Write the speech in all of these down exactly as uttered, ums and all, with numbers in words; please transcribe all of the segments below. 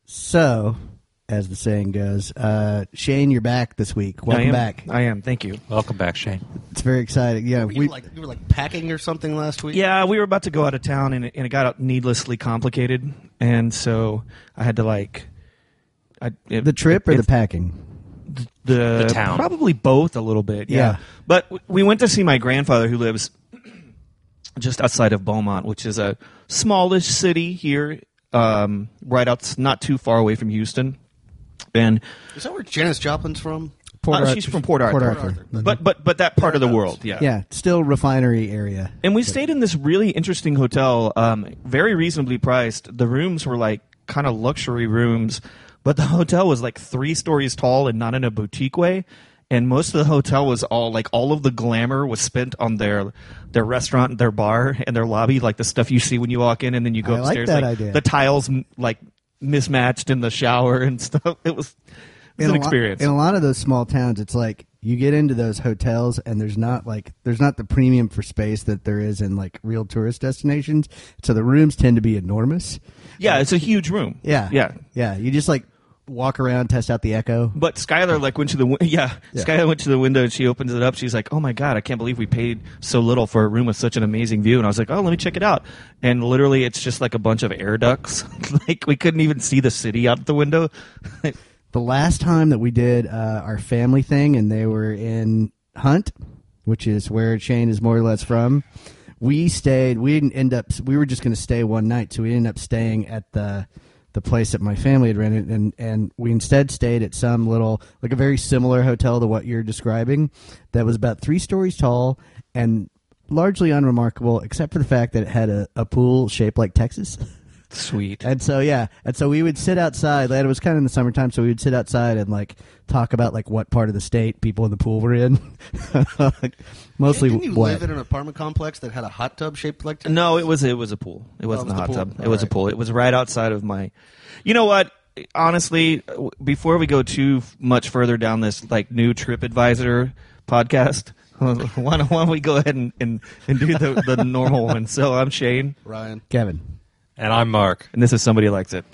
So, as the saying goes, uh, Shane, you're back this week. Welcome I am, back. I am. Thank you. Welcome back, Shane. It's very exciting. Yeah, Were you, we like, you were like packing or something last week? Yeah, we were about to go out of town, and it, and it got needlessly complicated, and so I had to like. I, it, the trip or it, the packing. The, The town. Probably both a little bit. Yeah. Yeah. But w- we went to see my grandfather, who lives just outside of Beaumont, which is a smallish city here, um, right out, not too far away from Houston. And Is that where Janis Joplin's from? Port uh, Arthur- she's from Port Arthur. Port Arthur. But but but that part of the Thereabouts. world, yeah. Yeah, still refinery area. And we stayed in this really interesting hotel, um, very reasonably priced. The rooms were like kind of luxury rooms, but the hotel was like three stories tall and not in a boutique way. And most of the hotel was all like all of the glamour was spent on their their restaurant, their bar, and their lobby, like the stuff you see when you walk in, and then you go I like upstairs. that like, idea. The tiles m- like mismatched in the shower and stuff. It was, it was In an a lo- experience. in a lot of those small towns, it's like you get into those hotels and there's not like there's not the premium for space that there is in like real tourist destinations. So the rooms tend to be enormous. yeah, it's a huge room. Yeah, yeah. yeah. You just like walk around, test out the echo. But Skylar like went to the win- yeah, Yeah. Skylar went to the window and she opens it up. She's like, "Oh my god, I can't believe we paid so little for a room with such an amazing view." And I was like, "Oh, let me check it out." And literally, it's just like a bunch of air ducts. Like we couldn't even see the city out the window. The last time that we did uh, our family thing, and they were in Hunt, which is where Shane is more or less from, we stayed. We didn't end up. We were just going to stay one night, so we ended up staying at the the place that my family had rented, and and we instead stayed at some little, like a very similar hotel to what you're describing, that was about three stories tall and largely unremarkable, except for the fact that it had a, a pool shaped like Texas. Sweet. And so yeah, and so we would sit outside. It was kind of in the summertime, so we would sit outside and like talk about like what part of the state people in the pool were in. Mostly Didn't you wet. live in an apartment complex that had a hot tub shaped like that? No, it was it was a pool. It wasn't it was a hot the pool? tub. It All was a right. pool. It was right outside of my. You know what? Honestly, w- before we go too f- much further down this like new TripAdvisor podcast, why don't, why don't we go ahead and, and, and do the, the normal one? So I'm Shane, Ryan. Kevin. And I'm Mark. and this is Somebody Likes It.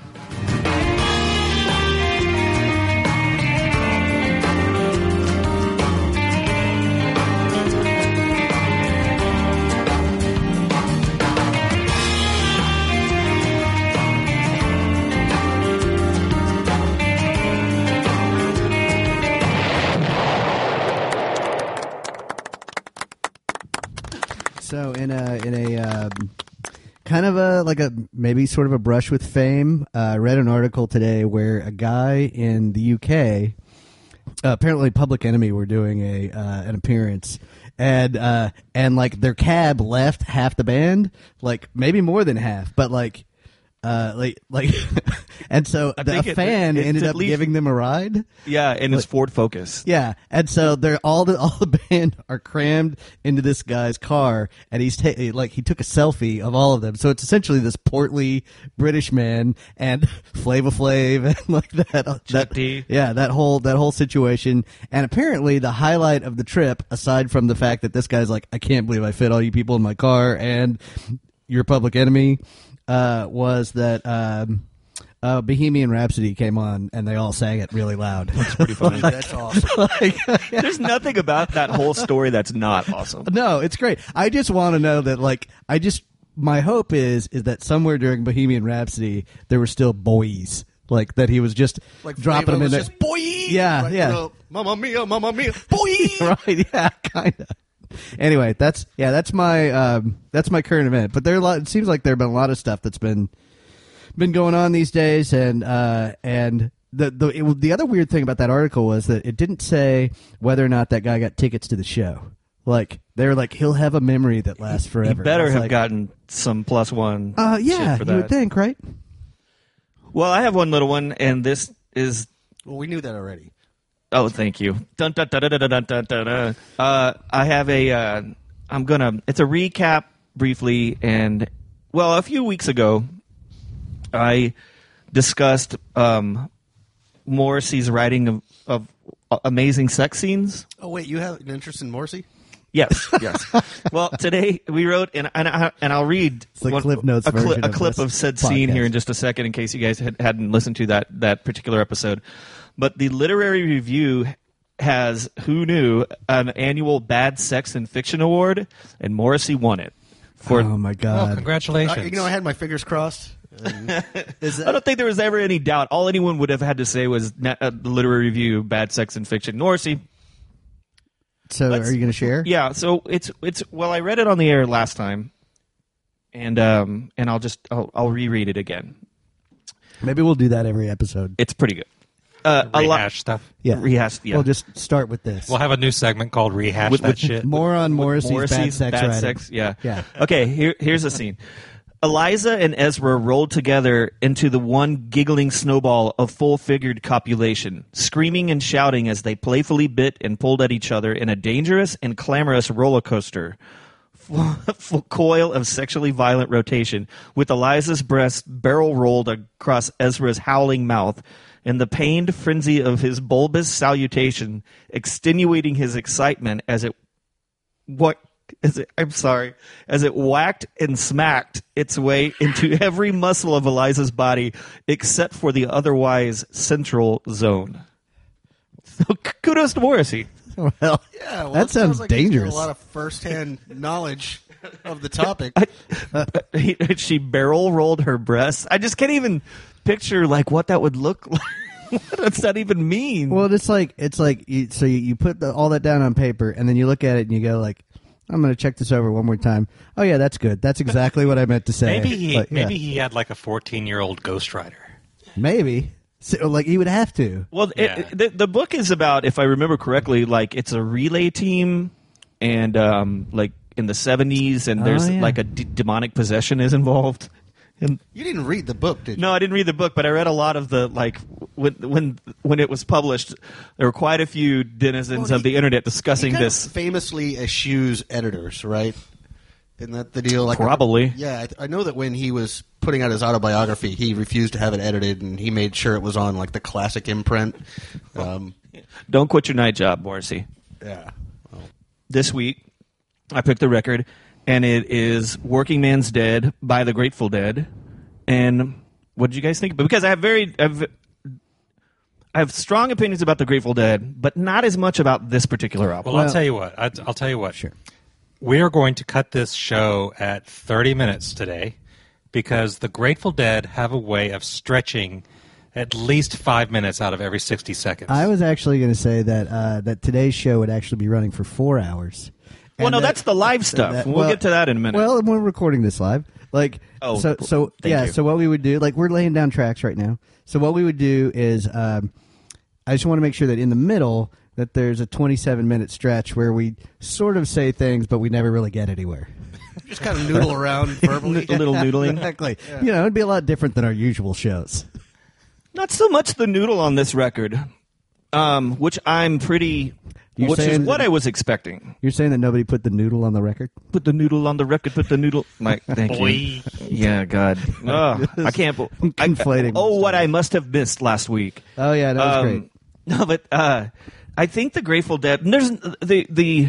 So in a in a um, kind of a like a maybe sort of a brush with fame, uh, I read an article today where a guy in the U K, uh, apparently Public Enemy were doing a uh, an appearance, and uh, and like their cab left half the band, like maybe more than half, but like. Uh, like, like, and so I the, think a it- fan it's ended at up least- giving them a ride. Yeah, and it's Ford Focus. Yeah, and so they're all the all the band are crammed into this guy's car, and he's ta- like he took a selfie of all of them. So it's essentially this portly British man and Flava Flav and like that. Chuck that D. Yeah, that whole that whole situation. And apparently, the highlight of the trip, aside from the fact that this guy's like, I can't believe I fit all you people in my car, and your Public Enemy, uh, was that. Um, Uh, Bohemian Rhapsody came on, and they all sang it really loud. That's Pretty funny. That's awesome. There's nothing about that whole story that's not awesome. No, it's great. I just want to know that, like, I just my hope is is that somewhere during Bohemian Rhapsody there were still boys, like that he was just Like dropping Flava them in was there. just, boy! Yeah, Right, yeah. you know, Mamma mia, mamma mia, boy! Right? Yeah, kind of. Anyway, that's yeah, that's my um, that's my current event. But there, are a lot, it seems like there have been a lot of stuff that's been been going on these days, and uh, and the the it, the other weird thing about that article was that it didn't say whether or not that guy got tickets to the show. Like they're like he'll have a memory that lasts forever. You better It's have like, gotten some plus one. Uh, yeah, shit for you would that. think, right? Well, I have one little one, and this is. Well, we knew that already. Oh, thank you. Dun, dun, dun, dun, dun, dun, dun, dun, dun. Uh, I have a. Uh, I'm gonna. It's a recap briefly, and well, a few weeks ago, I discussed um, Morrissey's writing of, of amazing sex scenes. Oh, wait, you have an interest in Morrissey? Yes, yes. Well, today we wrote, and and, I, and I'll read the one- Cliff Notes a, cli- version a of clip this of said scene podcast. here in just a second, in case you guys had, hadn't listened to that that particular episode. But the Literary Review has, who knew, an annual Bad Sex and Fiction Award, and Morrissey won it. For Oh my Oh, god! congratulations. Uh, you know, I had my fingers crossed. And Is I that, don't think there was ever any doubt. All anyone would have had to say was na- uh, the Literary Review, Bad Sex and Fiction. Morrissey. so let's- are you going to share? Yeah, so it's it's well, I read it on the air last time, and um and I'll just I'll, I'll reread it again. Maybe we'll do that every episode. It's pretty good. Uh, a lot Rehash stuff. Yeah, rehash. Yeah, We'll just start with this. We'll have a new segment called Rehash With- That with- Shit. More on Morrissey's, Morrissey's bad sex bad writing. sex. Yeah, Yeah. Okay, here here's a scene. Eliza and Ezra rolled together into the one giggling snowball of full-figured copulation, screaming and shouting as they playfully bit and pulled at each other in a dangerous and clamorous roller coaster. Full coil of sexually violent rotation, with Eliza's breast barrel rolled across Ezra's howling mouth, and the pained frenzy of his bulbous salutation extenuating his excitement as it what as it, I'm sorry as it whacked and smacked its way into every muscle of Eliza's body except for the otherwise central zone. So kudos to Morrissey. Well, yeah, well, that it sounds like he's got dangerous. A lot of firsthand knowledge of the topic. He, she barrel rolled her breasts. I just can't even picture like what that would look like. What does that even mean? Well, it's like it's like you, so you, you put the, all that down on paper, and then you look at it and you go like, "I'm going to check this over one more time." Oh yeah, that's good. That's exactly what I meant to say. Maybe he But, yeah. maybe he had like a fourteen-year-old ghostwriter. maybe so, like he would have to. Well, Yeah. it, the, the book is about, if I remember correctly, like it's a relay team, and um, like in the seventies, and Oh, there's yeah. like a d- demonic possession is involved. And You didn't read the book, did you? no, I didn't read the book, but I read a lot of the like when when when it was published. There were quite a few denizens Well, of the he- internet He discussing kind this. of famously eschews editors, right? Isn't that the deal? Like, Probably. Yeah, I, th- I know that when he was putting out his autobiography, he refused to have it edited, and he made sure it was on like the classic imprint. Um, Don't quit your night job, Morrissey. yeah. This week, I picked the record, and it is "Working Man's Dead" by the Grateful Dead. And what did you guys think? Because I have very, I've, I have strong opinions about the Grateful Dead, but not as much about this particular album. Well, Well- I'll tell you what. I, I'll tell you what. Sure. We are going to cut this show at thirty minutes today because the Grateful Dead have a way of stretching at least five minutes out of every sixty seconds. I was actually going to say that uh, that today's show would actually be running for four hours. well, And no, that- that's the live stuff. that- we'll well- get to that in a minute. Well, we're recording this live. Like, Oh, so, so thank yeah. you. So what we would do, like, we're laying down tracks right now. So what we would do is, um, I just want to make sure that in the middle that there's a twenty-seven minute stretch where we sort of say things, but we never really get anywhere. Just kind of noodle around verbally. a little noodling. Exactly. You know, it'd be a lot different than our usual shows. Not so much the noodle on this record, um, which I'm pretty, You're which is saying what that- I was expecting. You're saying that nobody put the noodle on the record? Put the noodle on the record. Put the noodle. Like, thank you. Boy. Yeah, God. Oh, I can't. bel- I, Conflating oh, what myself. I must have missed last week. Oh yeah, that was Um, great. No, but uh, I think the Grateful Dead. And there's the the.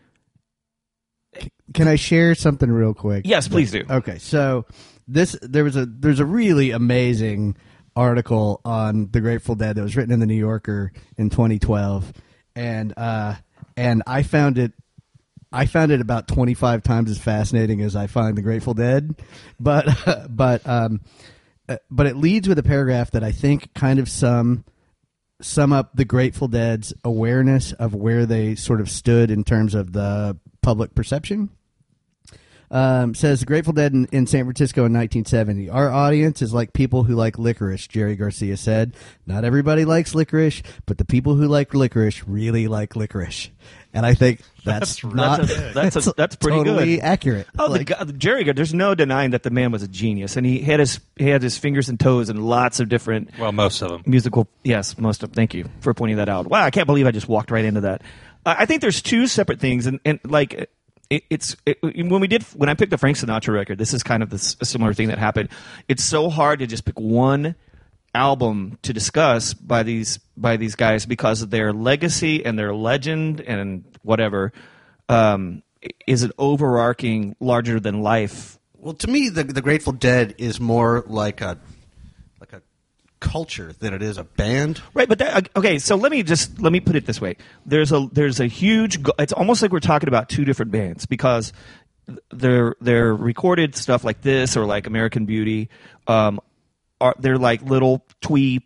Can I share something real quick? Yes, please do. Okay, so this there was a there's a really amazing article on the Grateful Dead that was written in the New Yorker in twenty twelve, and uh, and I found it I found it about twenty-five times as fascinating as I find the Grateful Dead, but but um, uh, but it leads with a paragraph that I think kind of sum sum up the Grateful Dead's awareness of where they sort of stood in terms of the public perception. Um, says the Grateful Dead in, in San Francisco in nineteen seventy. Our audience is like people who like licorice, Jerry Garcia said. Not everybody likes licorice, but the people who like licorice really like licorice. And I think that's, not That's a, that's a, that's pretty totally good. accurate. Oh, Like, the guy, Jerry. There's no denying that the man was a genius, and he had his he had his fingers and toes in lots of different Well, most of them. musical. Yes, most of. Thank you for pointing that out. Wow, I can't believe I just walked right into that. Uh, I think there's two separate things, and and like it, it's it, when we did when I picked the Frank Sinatra record. This is kind of this a similar thing that happened. It's so hard to just pick one album to discuss by these by these guys because of their legacy and their legend and whatever. um, is an overarching, larger than life. Well, to me, the the Grateful Dead is more like a like a culture than it is a band. Right, but that, okay. So let me just let me put it this way: there's a there's a huge. It's almost like we're talking about two different bands because they're they're recorded stuff like this or like American Beauty. Um, are they're like little twee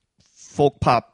folk pop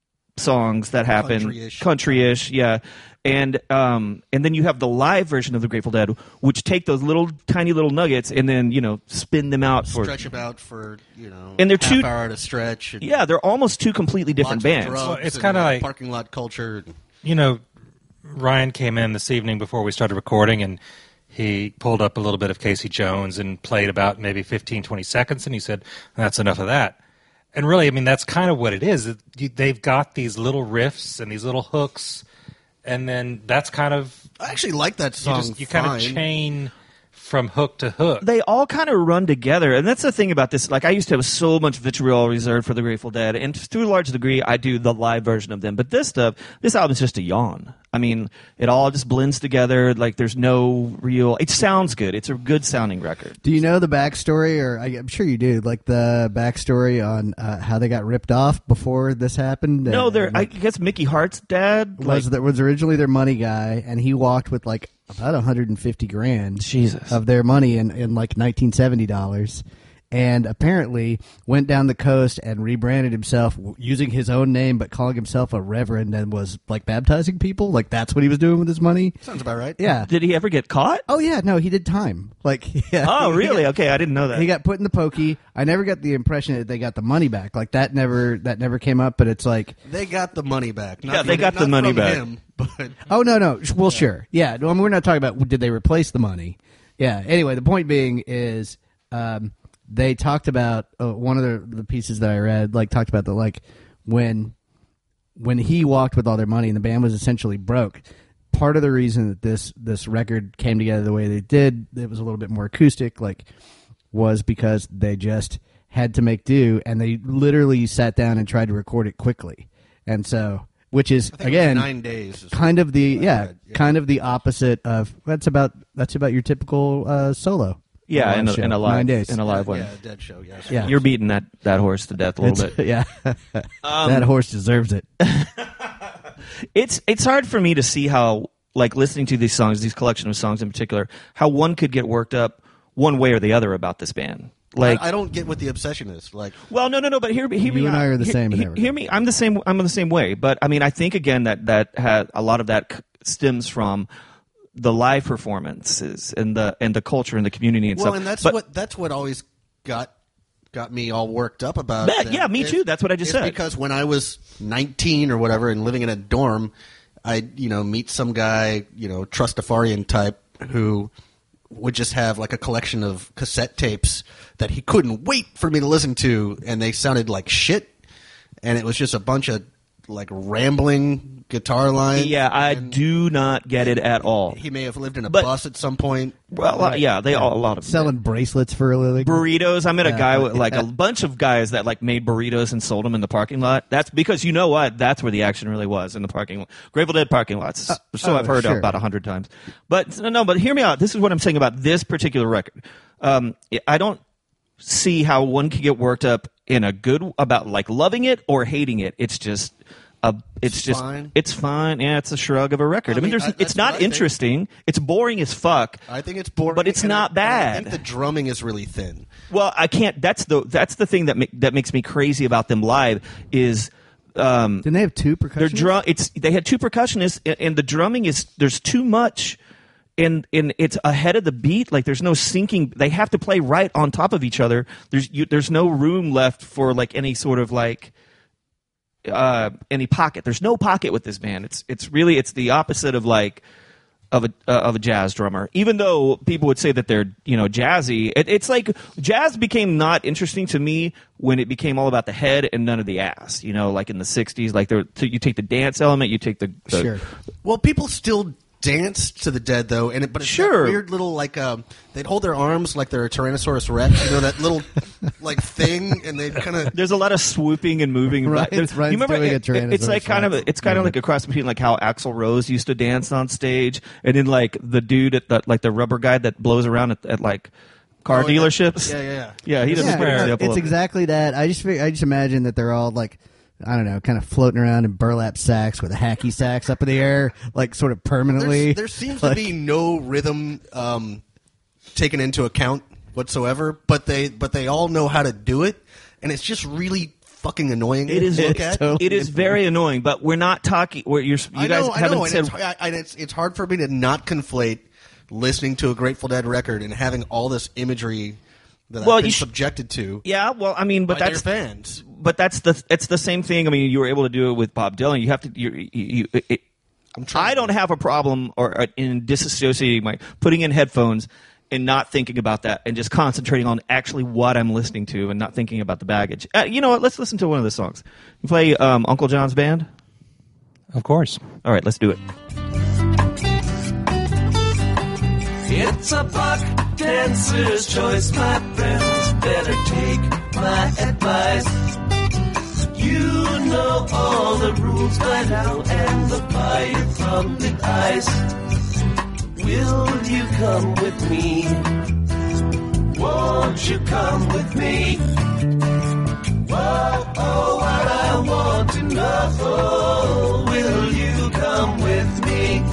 songs that happen Country-ish. country-ish, yeah. And um, and then you have the live version of the Grateful Dead, which take those little tiny little nuggets and then you know spin them out for Stretch them out for you know And they're half two- hour to stretch. And yeah. They're almost two completely different lots of bands. drugs Well, it's and, kinda uh, like- parking lot culture. You know, Ryan came in this evening before we started recording, and he pulled up a little bit of Casey Jones and played about maybe fifteen, twenty seconds, and he said, that's enough of that. And really, I mean, that's kind of what it is. It- you- They've got these little riffs and these little hooks, and then that's kind of... I actually like that You, song. just, you kind of fine. chain from hook to hook. They all kind of run together, and that's the thing about this. Like, I used to have so much vitriol reserved for the Grateful Dead, and to a large degree, I do the live version of them. But this stuff, this album is just a yawn. I mean, it all just blends together. Like, there's no real. It sounds good. It's a good sounding record. Do you know the backstory, or I, I'm sure you do, like the backstory on uh, how they got ripped off before this happened? No, Uh, they're. I like, guess Mickey Hart's dad was like, that was originally their money guy, and he walked with like about one hundred fifty grand Jesus. of their money in, in like nineteen seventy dollars. And apparently went down the coast and rebranded himself w- using his own name, but calling himself a reverend, and was like baptizing people. Like that's what he was doing with his money. Sounds about right. Yeah. Did he ever get caught? Oh yeah, no, he did time. Like yeah. Oh, He really? got- Okay, I didn't know that. He got put in the pokey. I never got the impression that they got the money back. Like that never that never came up. But it's like, They got the money back. Not Yeah, they from- got the not money from back. Him, but oh no, no, well sure, yeah. No, I mean, we're not talking about did they replace the money. Yeah. Anyway, the point being is, um, they talked about uh, one of the, the pieces that I read, like talked about the like when when he walked with all their money and the band was essentially broke. Part of the reason that this this record came together the way they did, it was a little bit more acoustic, like, was because they just had to make do, and they literally sat down and tried to record it quickly, and so which is I think it was again nine days. is kind of the what I yeah, read, yeah. kind of the opposite of that's about that's about your typical uh, solo. yeah, live in a, show. in a live nine days. in a live one. Yeah, Dead Show. Yes. Yeah. You're beating that, that horse to death a little It's- bit. yeah, Um, that horse deserves it. It's it's hard for me to see how, like, listening to these songs, these collection of songs in particular, how one could get worked up one way or the other about this band. Like, I, I don't get what the obsession is. Like, well, no, no, no. But hear me, hear me. You and out. I are the Hear- same in hear, everything. hear me. I'm the same. I'm the same way. But I mean, I think again that that had a lot of that c- stems from the live performances and the and the culture and the community and well, stuff. and that's But- what that's what always got got me all worked up about. Yeah, them. yeah, me Is- too. That's what I just is said. Because when I was nineteen or whatever and living in a dorm, I you know meet some guy, you know, Trustafarian type who would just have like a collection of cassette tapes that he couldn't wait for me to listen to, and they sounded like shit, and it was just a bunch of like rambling guitar lines. yeah, I and do not get it at all. He may have lived in a But- bus at some point. Well, uh, yeah, they all a lot of them Selling bracelets for a living. burritos. I met a Yeah. guy with like a bunch of guys that like made burritos and sold them in the parking lot. That's because you know what? That's where the action really was, in the parking lot. Grateful Dead parking lots. so oh, I've heard sure. about a hundred times. But no, no, but hear me out. This is what I'm saying about this particular record. Um, I don't see how one can get worked up in a good about like loving it or hating it. It's just. A, it's, It's just fine. it's fine. Yeah, it's a shrug of a record. I, I mean, mean, there's I- it's that's not what I think. interesting. It's boring as fuck. I think it's boring, But it's and not I, bad. and I think the drumming is really thin. Well, I can't. That's the that's the thing that ma- that makes me crazy about them live is um, Didn't they have two percussion? their drum. It's they had two percussionists and, and the drumming is there's too much, and and it's ahead of the beat. Like there's no syncing. They have to play right on top of each other. There's you, there's no room left for like any sort of like. Uh, any pocket. There's no pocket with this band. It's it's really it's the opposite of like of a uh, of a jazz drummer. Even though people would say that they're you know jazzy, it, it's like jazz became not interesting to me when it became all about the head and none of the ass. You know, like in the sixties, like there so you take the dance element, you take the, the Sure. Well, people still dance to the Dead though, and it, but it's Sure. that weird little like um, they'd hold their arms like they're a Tyrannosaurus Rex, you know that little like thing, and they'd kind of. There's a lot of swooping and moving. Ryan's- There's- Ryan's you remember doing a it- it- it's like Tyrannosaurus kind of Rex a, it's kind of like a cross between like how Axl Rose used to dance on stage, and then like the dude at the like the rubber guy that blows around at, at like car Oh, yeah. dealerships. Yeah, yeah, yeah. Yeah, he does a Yeah, good example. it's of it. exactly that. I just fig- I just imagine that they're all like, I don't know, kind of floating around in burlap sacks with a hacky sacks up in the air, like sort of permanently. There's, there seems Like- to be no rhythm um, taken into account whatsoever, but they but they all know how to do it, and it's just really fucking annoying It is to look it's at. totally- it is very annoying, but we're not talking. Where you're, you I guys know, I haven't know, and, said. it's, I, and it's it's hard for me to not conflate listening to a Grateful Dead record and having all this imagery that Well, I've been you sh- subjected to Yeah, well, I mean, but by that's their fans. but that's the it's the same thing. I mean, you were able to do it with Bob Dylan. You have to. You, you, you, it, I'm trying. I don't have a problem or uh, in disassociating my putting in headphones and not thinking about that and just concentrating on actually what I'm listening to and not thinking about the baggage. Uh, you know what? Let's listen to one of the songs. You play um, Uncle John's Band. Of course. All right, let's do it. It's a buck dancer's choice, my friends. Better take my advice. You know all the rules by now and the fire from the ice. Will you come with me? Won't you come with me? Whoa, oh, what I want to know. Will you come with me?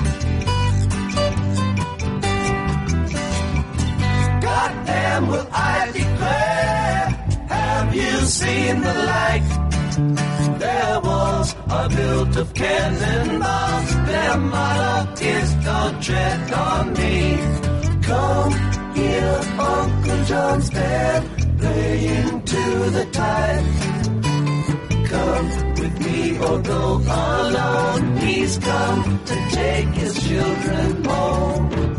Goddamn, will I declare? Have you seen the light? Their walls are built of cannonballs. Their motto is don't tread on me. Come hear Uncle John's band playing to the tide. Come with me or go alone. He's come to take his children home.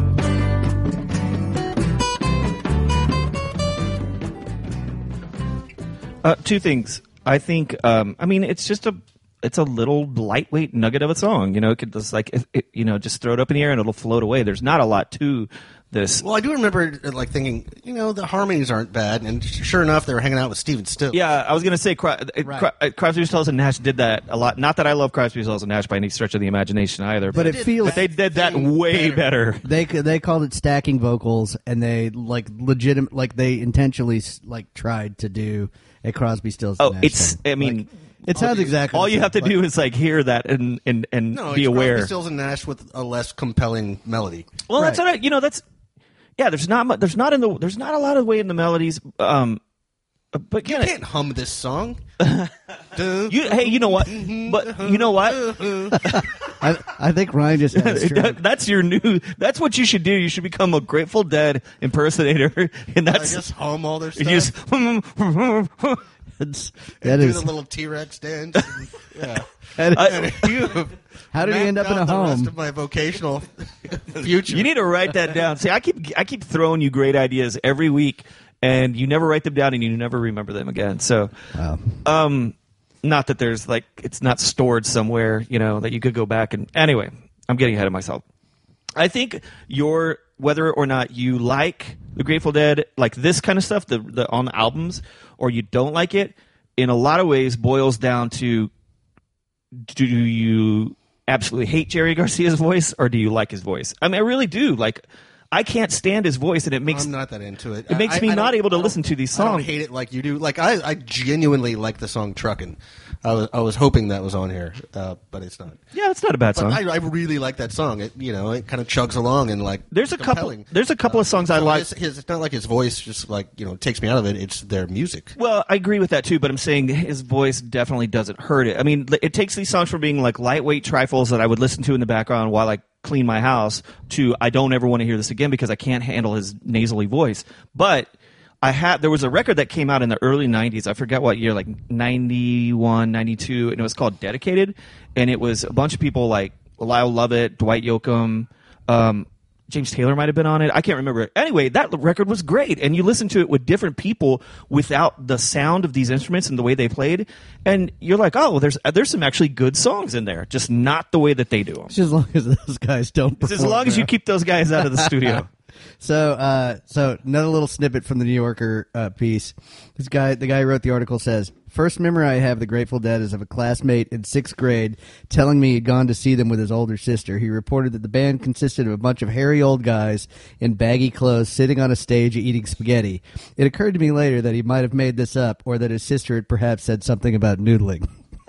Uh, two things. I think. Um, I mean, it's just a. It's a little lightweight nugget of a song. You know, it could just like it, it, you know, just throw it up in the air and it'll float away. There's not a lot to this. Well, I do remember uh, like thinking, you know, the harmonies aren't bad, and sure enough, they were hanging out with Steven Stills. Yeah, I was gonna say Cry, Right. Cry, uh, Crosby, Stills, and Nash did that a lot. Not that I love Crosby, Stills, and Nash by any stretch of the imagination either, But but, it feels but they did that thing way better. they they called it stacking vocals, and they like legitimate like they intentionally like tried to do a Crosby, Stills. Oh, Nash it's. thing. I mean, Like, it sounds exactly. all the you same, have to but- do is like hear that and and and No, be it's aware. Crosby, Stills and Nash with a less compelling melody. Well, that's Right. what I, you know. That's yeah. There's not mu- there's not in the there's not a lot of way in the melodies. Um, but You yeah, can't hum this song. Duh. you hey, you know what? But you know what? I, I think Ryan just had a stroke. That's your new. That's what you should do. You should become a Grateful Dead impersonator, and I that's just hum all their you just. It's, that do is. the little T-Rex dance. yeah. that is- I- You have How did he end up in mapped a out the rest home? of my vocational future. You need to write that down. See, I keep I keep throwing you great ideas every week, and you never write them down, and you never remember them again. So, Wow. um, not that there's like it's not stored somewhere, you know, that you could go back and anyway. I'm getting ahead of myself. I think your whether or not you like the Grateful Dead, like this kind of stuff, the the on the albums, or you don't like it, in a lot of ways boils down to do you absolutely hate Jerry Garcia's voice or do you like his voice? I mean, I really do. Like, I can't stand his voice, and it makes I'm not that into it. It makes I- me I not don't- able to I don't- listen to these I don't songs. hate it like you do. Like I, I genuinely like the song "Truckin'." I was, I was hoping that was on here, uh, but it's not. yeah, it's not a bad But song. I, I really like that song. It, you know, it kind of chugs along and like. There's a couple. compelling. There's a couple of songs I So like. His, his, it's not like his voice just like you know takes me out of it. It's their music. Well, I agree with that too, but I'm saying his voice definitely doesn't hurt it. I mean, it takes these songs from being like lightweight trifles that I would listen to in the background while I clean my house to I don't ever want to hear this again because I can't handle his nasally voice. But I had there was a record that came out in the early nineties. I forget what year, like ninety-one, ninety-two, and it was called Dedicated, and it was a bunch of people like Lyle Lovett, Dwight Yoakam, um, James Taylor might have been on it. I can't remember. Anyway, that record was great, and you listen to it with different people without the sound of these instruments and the way they played, and you're like, oh, there's there's some actually good songs in there, just not the way that they do them. Just as long as those guys don't. It's as long as you keep those guys out of the studio. So, uh, so another little snippet from the New Yorker uh, piece. This guy, the guy who wrote the article, says, "First memory I have of the Grateful Dead is of a classmate in sixth grade telling me he'd gone to see them with his older sister. He reported that the band consisted of a bunch of hairy old guys in baggy clothes sitting on a stage eating spaghetti. It occurred to me later that he might have made this up, or that his sister had perhaps said something about noodling."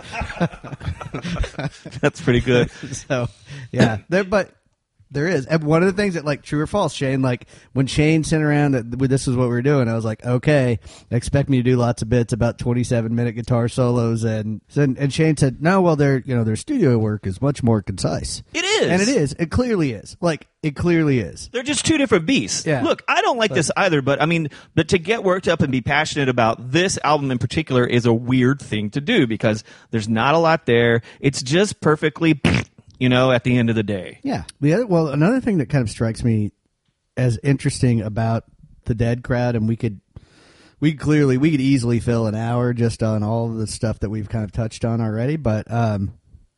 That's pretty good. So, yeah, there, but. There is. And one of the things that, like, true or false, Shane, like, when Shane sent around that this is what we were doing, I was like, okay, expect me to do lots of bits about twenty-seven minute guitar solos. And and, and Shane said, no, well, their, you know, their studio work is much more concise. It is. And it is. It clearly is. Like, it clearly is. They're just two different beasts. Yeah. Look, I don't like But- this either, but I mean, but to get worked up and be passionate about this album in particular is a weird thing to do because there's not a lot there. It's just perfectly, you know, at the end of the day. Yeah. The other, well, another thing that kind of strikes me as interesting about the Dead crowd, and we could, we clearly, we could easily fill an hour just on all of the stuff that we've kind of touched on already, but, um,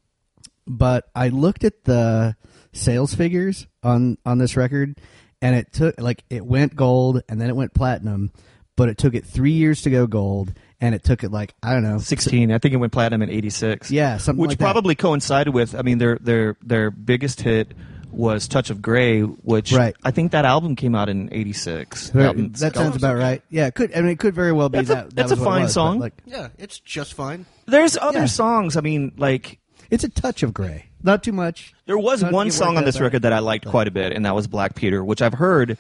but I looked at the sales figures on, on this record, and it took, like, it went gold, and then it went platinum, but it took it three years to go gold, and it took it, like, I don't know. sixteen. I think it went platinum in eighty-six. Yeah, something Which like that. probably coincided with, I mean, their their their biggest hit was Touch of Grey, which Right. I think that album came out in eighty-six. That, album- that sounds about right. Yeah, it could, I mean, it could very well be That's a- that. that that's a was what it fine was, song. but, like, Yeah, it's just fine. There's other Yeah. songs, I mean, like, it's a touch of gray. Not too much. there was Not to one get song worked on up this about record it. that I liked quite a bit, and that was Black Peter, which I've heard.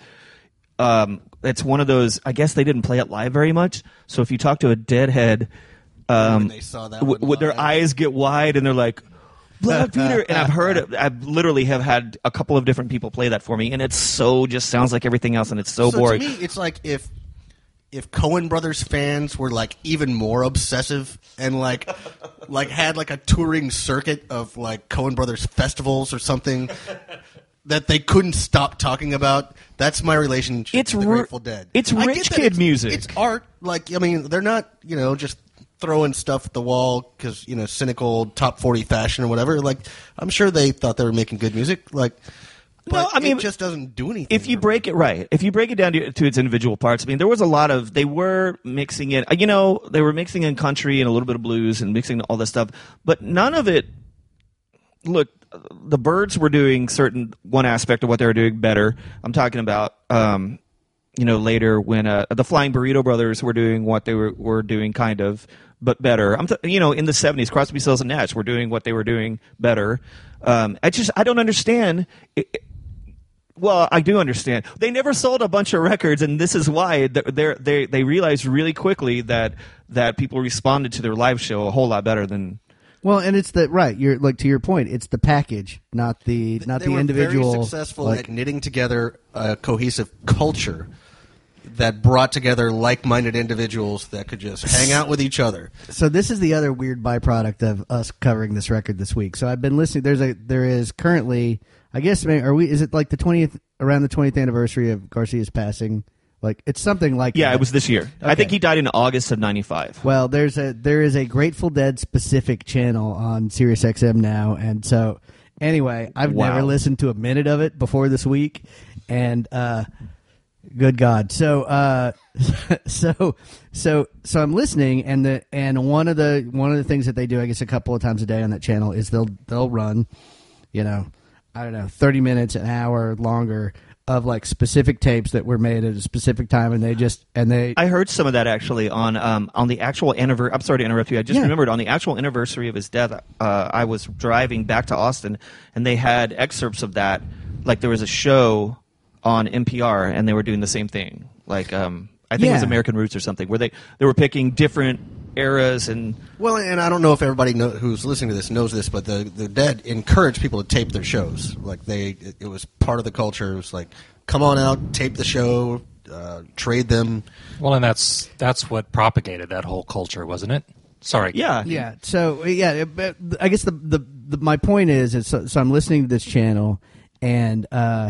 Um, it's one of those, I guess they didn't play it live very much, so if you talk to a Deadhead, um, When they saw that w- one would their live. eyes get wide and they're like, Black Peter, and I've heard it. I literally have had a couple of different people play that for me, and it's so just sounds like everything else, and it's so, So boring. to me, it's like if if Coen Brothers fans were like even more obsessive and like like had like a touring circuit of like Coen Brothers festivals or something that they couldn't stop talking about. That's my relationship It's to the ri- Grateful Dead. it's I rich get that kid it's- music. It's art. Like I mean, they're not you know just throwing stuff at the wall because you know cynical top forty fashion or whatever. Like I'm sure they thought they were making good music. Like. But No, I mean, it just doesn't do anything. if you for me. break it right, if you break it down to, to its individual parts, I mean, there was a lot of, they were mixing in, you know, they were mixing in country and a little bit of blues and mixing all this stuff, but none of it, look, the Byrds were doing certain, one aspect of what they were doing better. I'm talking about, um, you know, later when uh, the Flying Burrito Brothers were doing what they were, were doing kind of, but better. I'm, th- you know, in the seventies, Crosby, Stills and Nash were doing what they were doing better. Um, I just, I don't understand. It, it- Well, I do understand. They never sold a bunch of records, and this is why they they they realized really quickly that that people responded to their live show a whole lot better than. Well, and it's the right. You're like to your point. It's the package, not the not they the were individual. very successful like- at knitting together a cohesive culture that brought together like-minded individuals that could just hang out with each other. So this is the other weird byproduct of us covering this record this week. So I've been listening. There's a there is currently. I guess maybe, are we? Is it like the twentieth around the twentieth anniversary of Garcia's passing? Like it's something like Yeah, that. it was this year. I Okay. think he died in August of ninety-five. Well, there's a there is a Grateful Dead specific channel on Sirius X M now, and so anyway, I've Wow. never listened to a minute of it before this week, and uh, good God, so uh, so so so I'm listening, and the and one of the one of the things that they do, I guess, a couple of times a day on that channel is they'll they'll run, you know, I don't know, thirty minutes, an hour longer of like specific tapes that were made at a specific time, and they just and they I heard some of that actually on um, on the actual anniversary. I'm sorry to interrupt you. I just Yeah. remembered on the actual anniversary of his death. Uh, I was driving back to Austin, and they had excerpts of that. Like there was a show on N P R, and they were doing the same thing. Like um, I think it was Yeah. American Roots or something, where they they were picking different eras and. Well, and I don't know if everybody know, who's listening to this knows this, but the the Dead encouraged people to tape their shows. Like they, it, it was part of the culture. It was like, come on out, tape the show, uh, trade them. Well, and that's that's what propagated that whole culture, wasn't it? Sorry. Yeah, Yeah. So yeah, it- but I guess the the, the my point is, is so, so I'm listening to this channel, and uh,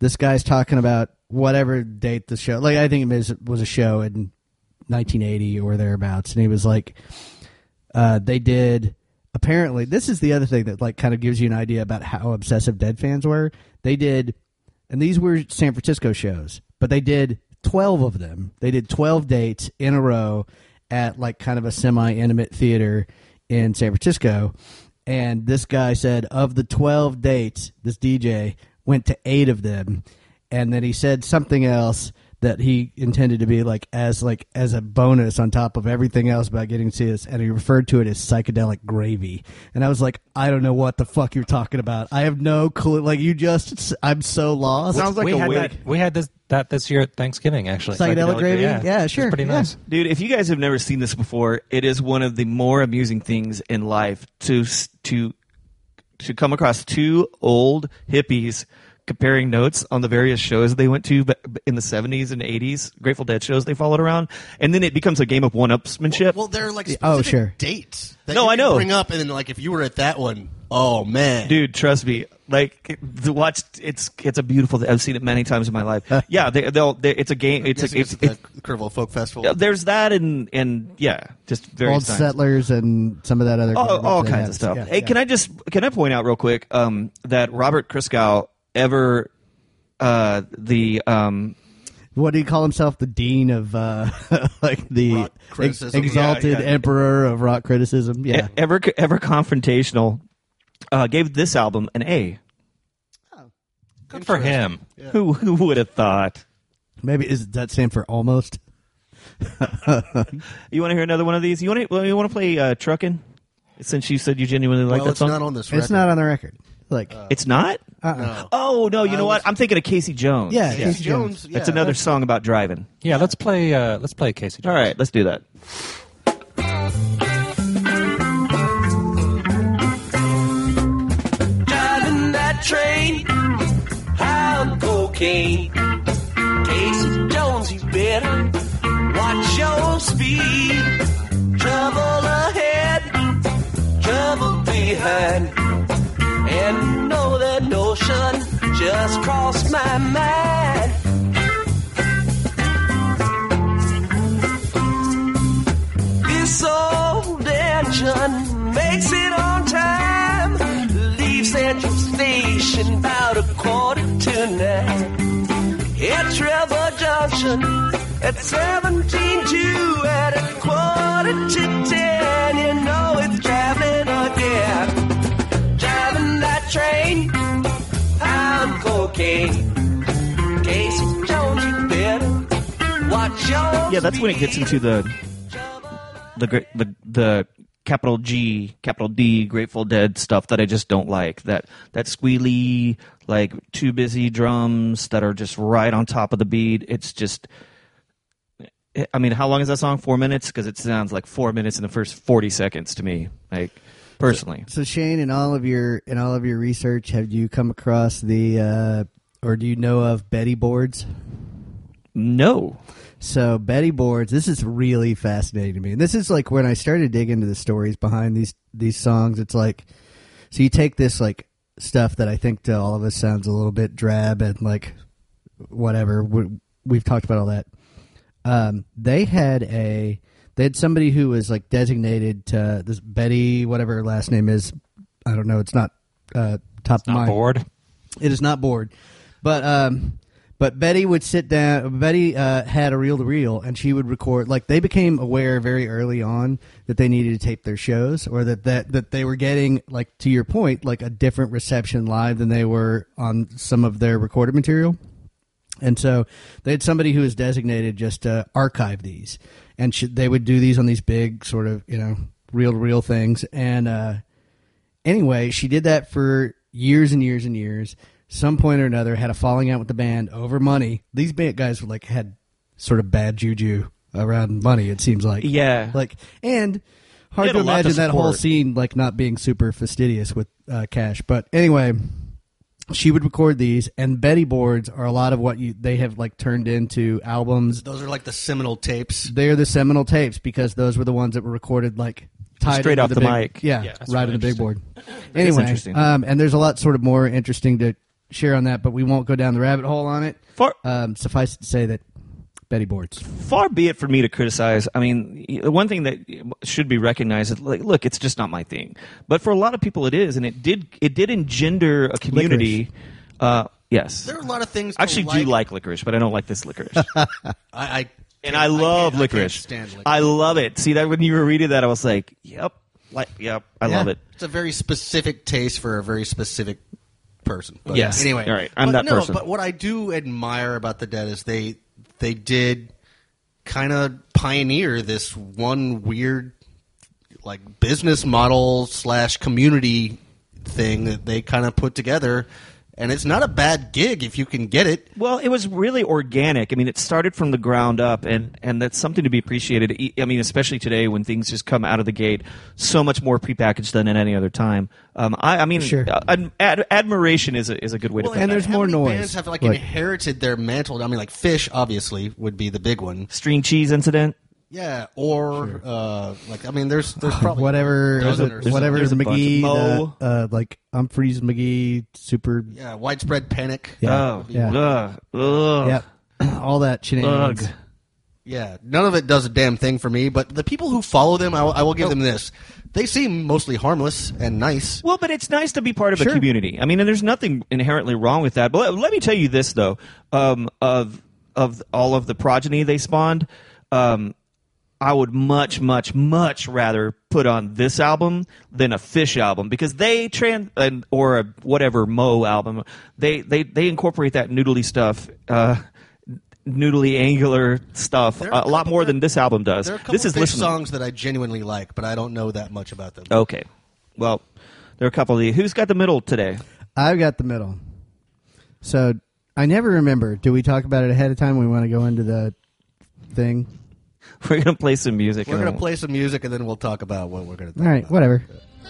this guy's talking about whatever date the show. Like I think it was, was a show in nineteen eighty or thereabouts, and he was like, uh, they did. Apparently, this is the other thing that like kind of gives you an idea about how obsessive Dead fans were. They did, and these were San Francisco shows, but they did twelve of them. They did twelve dates in a row at like kind of a semi-intimate theater in San Francisco. And this guy said of the twelve dates, this D J went to eight of them. And then he said something else that he intended to be like as like as a bonus on top of everything else about getting to see this, and he referred to it as psychedelic gravy. And I was like, I don't know what the fuck you're talking about. I have no clue. Like you just, I'm so lost. Sounds like we a had wig. that, we had this that this year at Thanksgiving actually. Psychedelic gravy? Yeah, Yeah, It's sure, pretty yeah. nice. Dude, if you guys have never seen this before, it is one of the more amusing things in life to to to come across two old hippies comparing notes on the various shows they went to in the seventies and eighties, Grateful Dead shows they followed around, and then it becomes a game of one-upsmanship. Well, they're like specific Oh, sure. dates. That No, you I can know. Bring up, and then like if you were at that one, oh man, Dude, trust me. Like to watch, it's it's a beautiful thing. I've seen it many times in my life. Yeah, they, they'll. They, it's a game. It's It's, a. It's, it's it's, the Kerrville Folk Festival. there's that and and yeah, just very Old Settlers and some of that other all, garbage all they kinds had. of stuff. Yeah, hey, yeah. can I just can I point out real quick um, that Robert Christgau ever uh, the um, What do you call himself? The dean of uh, like the Rock ex- criticism. exalted Yeah, yeah. emperor of rock criticism. Yeah, e- ever ever confrontational uh, gave this album an A. Good for him. Who who would have thought? maybe is does that stand for almost? You want to hear another one of these? You want to well, you want to play uh, Truckin'? Since you said you genuinely like well, that it's song, not on this record. It's not on the record. Like, it's not. uh-uh. No. Oh no! You I know what? was- I'm thinking of Casey Jones. Yeah, Casey Casey Jones. Jones. It's yeah, another that's- song about driving. Yeah, let's play. Uh, let's play Casey Jones. All right, let's do that. Driving that train, high on cocaine. Casey Jones, you better watch your speed. Trouble ahead, trouble behind. And know that notion just crossed my mind. This old engine makes it on time. Leave Central Station about a quarter to nine. At Trevor Junction at seventeen two at a quarter to ten. You know it's traveling again. Driving that train, I'm cocaine. Casey Jones, you better watch your Yeah, that's when it gets speed. into the the gra- the the capital G, capital D, Grateful Dead stuff that I just don't like. That that squealy, like too busy drums that are just right on top of the beat. It's just. I mean, how long is that song? Four minutes? Because it sounds like four minutes in the first forty seconds to me. Like personally, So Shane, in all of your in all of your research, have you come across the uh, or do you know of Betty boards? no. So Betty boards, this is really fascinating to me. And this is like when I started to dig into the stories behind these these songs. It's like, so you take this like stuff that I think to all of us sounds a little bit drab and like whatever. We, we've talked about all that. Um, they had a they had somebody who was like designated to this Betty, whatever her last name is. I don't know. It's not uh, top of Not mind. bored. It is not bored, but um, but Betty would sit down. Betty uh, had a reel to reel, and she would record. Like they became aware very early on that they needed to tape their shows, or that that that they were getting, like to your point, like a different reception live than they were on some of their recorded material. And so they had somebody who was designated just to archive these, and sh- they would do these on these big sort of, you know, reel to reel things. And uh, anyway, she did that for years and years and years. Some point or another, had a falling out with the band over money. These band guys were like had sort of bad juju around money. It seems like, Yeah. like and hard They to had a lot to imagine that whole support. scene like not being super fastidious with uh, cash. But anyway. She would record these, and Betty boards are a lot of what you they have like turned into albums. Those are like the seminal tapes. They're the seminal tapes because those were the ones that were recorded like tied Straight into off the big, mic. Yeah, Yeah, that's right really on the big board. is Anyway, interesting. um, and there's a lot sort of more interesting to share on that, but we won't go down the rabbit hole on it. Far, Um, suffice it to say that Betty Boards. far be it for me to criticize. I mean, the one thing that should be recognized is, like, look, it's just not my thing. But for a lot of people, it is, and it did it did engender a community. Uh, yes, There are a lot of things. I actually to like. do like licorice, but I don't like this licorice. I, I And I love can't- I licorice. can't stand licorice. I love it. See that when you were reading that, I was like, "Yep, like, yep, I Yeah. love it." It's a very specific taste for a very specific person. But Yes. Anyway, All right. I'm but that no, person. But what I do admire about the Dead is they they did kind of pioneer this one weird like business model slash community thing that they kind of put together. And it's not a bad gig if you can get it. Well, it was really organic. I mean, it started from the ground up, and, and that's something to be appreciated. E- I mean, especially today when things just come out of the gate so much more prepackaged than at any other time. Um, I, I mean, Sure. uh, ad- ad- admiration is a, is a good way Well, to put and it. there's how more many noise. Bands have like Like- inherited their mantle. I mean, like Fish obviously would be the big one. String cheese incident. Yeah, or uh, like I mean, there's there's probably Whatever, a dozen the- or so. whatever there's a bunch. McGee, Mo. the, uh, like Humphreys McGee, super. Yeah, widespread panic. Yeah. Oh, Yeah. ugh, ugh. Yep. All that shenanigans. Ugh. Yeah, none of it does a damn thing for me. But the people who follow them, I will, I will give them this: they seem mostly harmless and nice. Well, but it's nice to be part of Sure. a community. I mean, and there's nothing inherently wrong with that. But let, let me tell you this, though, um, of of all of the progeny they spawned, um, I would much, much, much rather put on this album than a Fish album because they trans and or a whatever Mo album. They they they incorporate that noodly stuff. Uh, noodly angular stuff There a, are a lot couple- more than this album does. There are a couple This is Fish listening. songs that I genuinely like, but I don't know that much about them. Okay, well, there are a couple of the. Who's got the middle today? I've got the middle. So I never remember. Do we talk about it ahead of time? We want to go into the thing. We're gonna play some music. We're and gonna then- play some music and then we'll talk about what we're gonna. Talk All right, about. whatever.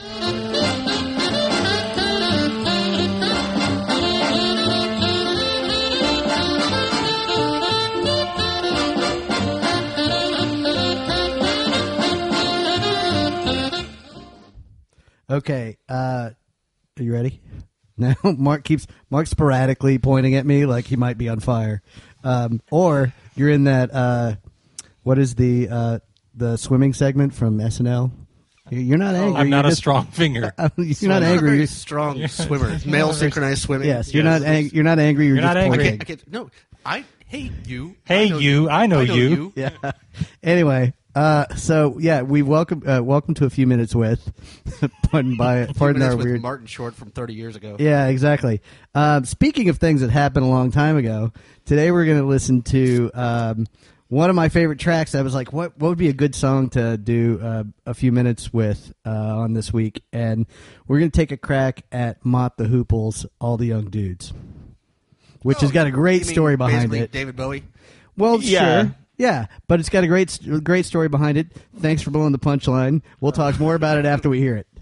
Okay, uh, are you ready? Now, Mark keeps Mark sporadically pointing at me like he might be on fire, um, or you're in that. Uh, what is the uh, the swimming segment from S N L? You're not angry. I'm not you're a just- strong finger. you're not I'm not a angry. very You're- strong swimmer. Male synchronized swimming. yes, you're Yes. not. Ang- you're not angry. You're, You're just not angry. I pointing. can't, I can't, no, I hate you. Hey, I know you. I know you. Yeah. Anyway, uh, so yeah, we welcome uh, welcome to a few minutes with. pardon by Few pardon minutes our with weird. Martin Short from thirty years ago. Yeah, exactly. Um, speaking of things that happened a long time ago, today we're going to listen to um, one of my favorite tracks. I was like, what what would be a good song to do uh, a few minutes with uh, on this week? And we're going to take a crack at Mott the Hooples, All the Young Dudes, which has got a great You mean story behind basically it. David Bowie. Well, Yeah. sure. Yeah, but it's got a great great story behind it. Thanks for blowing the punchline. We'll talk more about it after we hear it.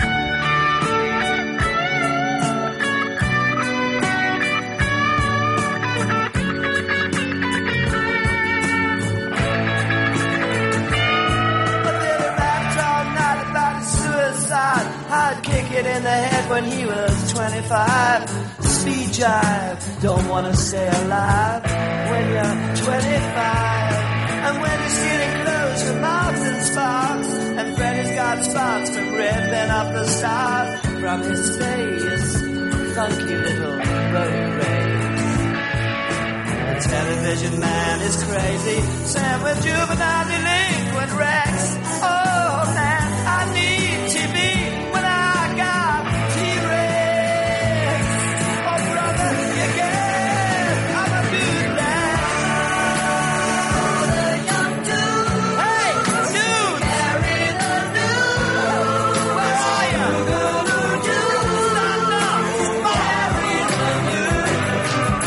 I'd kick it in the head when he was twenty-five. Speed jive, don't wanna stay alive when you're twenty-five. And when you're stealing clothes from Marks and Sparks, and Freddy's got spots from ripping up the stars from his face. Funky little road race. The television man is crazy, Sam with juvenile delinquent Rex. Oh man, I need T V when I got T-Rex. Oh brother, you get, I'm a dude now. The young dude, hey dude, carry the news. Where are you? Stand up, carry the news.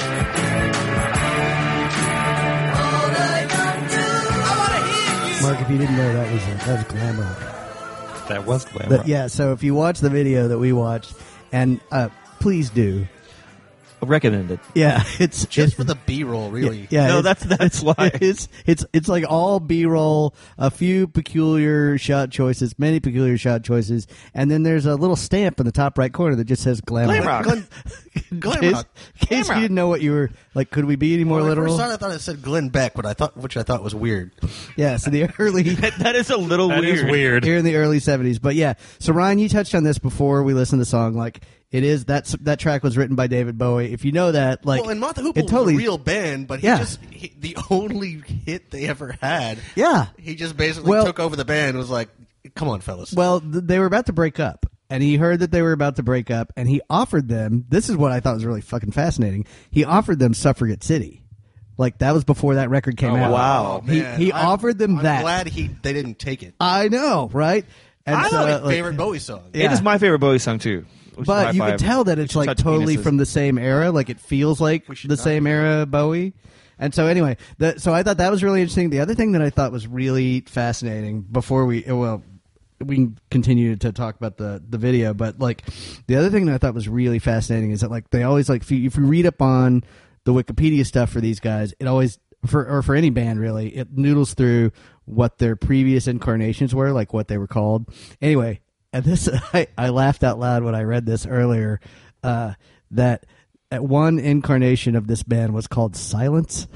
All the young dudes, I wanna hear you. Mark, if you didn't know, that was a, that was glam rock. That was glamour. But yeah, so if you watch the video that we watched, and uh, please do, recommended. Yeah, it's Just it's, for the B-roll, really. Yeah, No, it's- that's- that's why. It's it's it's like all B-roll, a few peculiar shot choices, many peculiar shot choices, and then there's a little stamp in the top right corner that just says glam, Glam rock. rock. In Glam case, rock. in case you didn't know what you were like. Could we be any more When I literal? first saw it, I thought it said Glenn Beck, but I thought, which I thought was weird. Yeah, so the early That is a little That weird. is weird. here in the early seventies. But yeah, so Ryan, you touched on this before we listened to the song. Like it is that that track was written by David Bowie. If you know that, like well, and Mott the Hoople it totally was a real band, but he Yeah. just he, the only hit they ever had. yeah. He just basically Well- took over the band and was like, "Come on, fellas." Well, th- they were about to break up, and he heard that they were about to break up, and he offered them. This is what I thought was really fucking fascinating. He offered them Suffragette City. Like that was before that record came Oh, out. wow. Oh, He man. he I'm- offered them I'm that. glad he they didn't take it. I know, right? And I so, like like, favorite Bowie song. Yeah. It is my favorite Bowie song too. which is But high you can five. tell that We it's should like touch totally penises. from the same era. Like it feels like We should the not same do era Bowie. And so anyway, the, so I thought that was really interesting. The other thing that I thought was really fascinating before we well we can continue to talk about the the video, but like the other thing that I thought was really fascinating is that like they always like if you, if you read up on the Wikipedia stuff for these guys, it always for or for any band really, it noodles through what their previous incarnations were, like what they were called. Anyway, and this I, I laughed out loud when I read this earlier. Uh, that at one incarnation of this band was called Silence.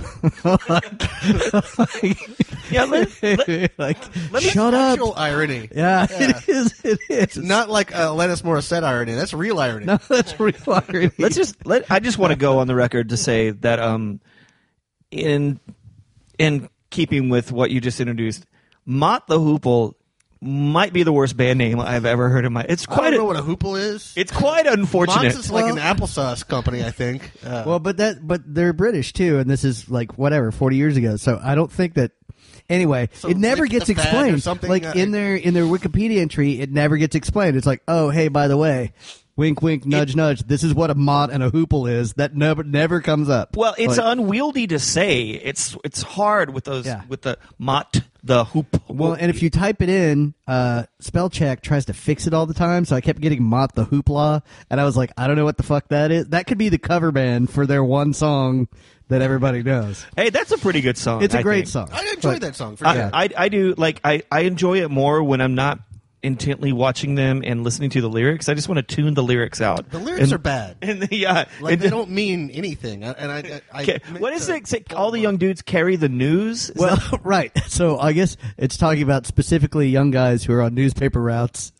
Yeah, let, let, like let me- shut up. Actual irony. Yeah, Yeah. it is. It is. It's not like uh, Alanis Morissette irony. That's real irony. No, that's real irony. let's just let. I just want to go on the record to say that um, in in keeping with what you just introduced, Mott the Hoople might be the worst band name I've ever heard in my. It's I quite. don't know A, what a hoople is. it's quite unfortunate. Mott's is like Well- an applesauce company, I think. Uh, Well, but that but they're British too, and this is like whatever forty years ago. So I don't think that. Anyway, So it never with gets the fad or explained. something, Like uh, in their in their Wikipedia entry, it never gets explained. It's like, oh, hey, by the way, wink, wink, nudge, nudge. This is what a mott and a hoople is. That never never comes up. Well, it's Like, unwieldy to say. It's it's hard with those Yeah. with the Mott the hoop. well, and if you type it in, uh, spell check tries to fix it all the time. So I kept getting Mott the Hoopla, and I was like, I don't know what the fuck that is. That could be the cover band for their one song that everybody knows. hey, that's a pretty good song. It's a I great think. song. I enjoyed But- that song for I, sure. I, I do like I, I enjoy it more when I'm not intently watching them and listening to the lyrics. I just want to tune the lyrics out. The lyrics And- are bad. And the, yeah, Like and they the- don't mean anything. I- And I, I, I ca- meant what is to- it? Say, all the young dudes carry the news. Is Well, that- right. So I guess it's talking about specifically young guys who are on newspaper routes.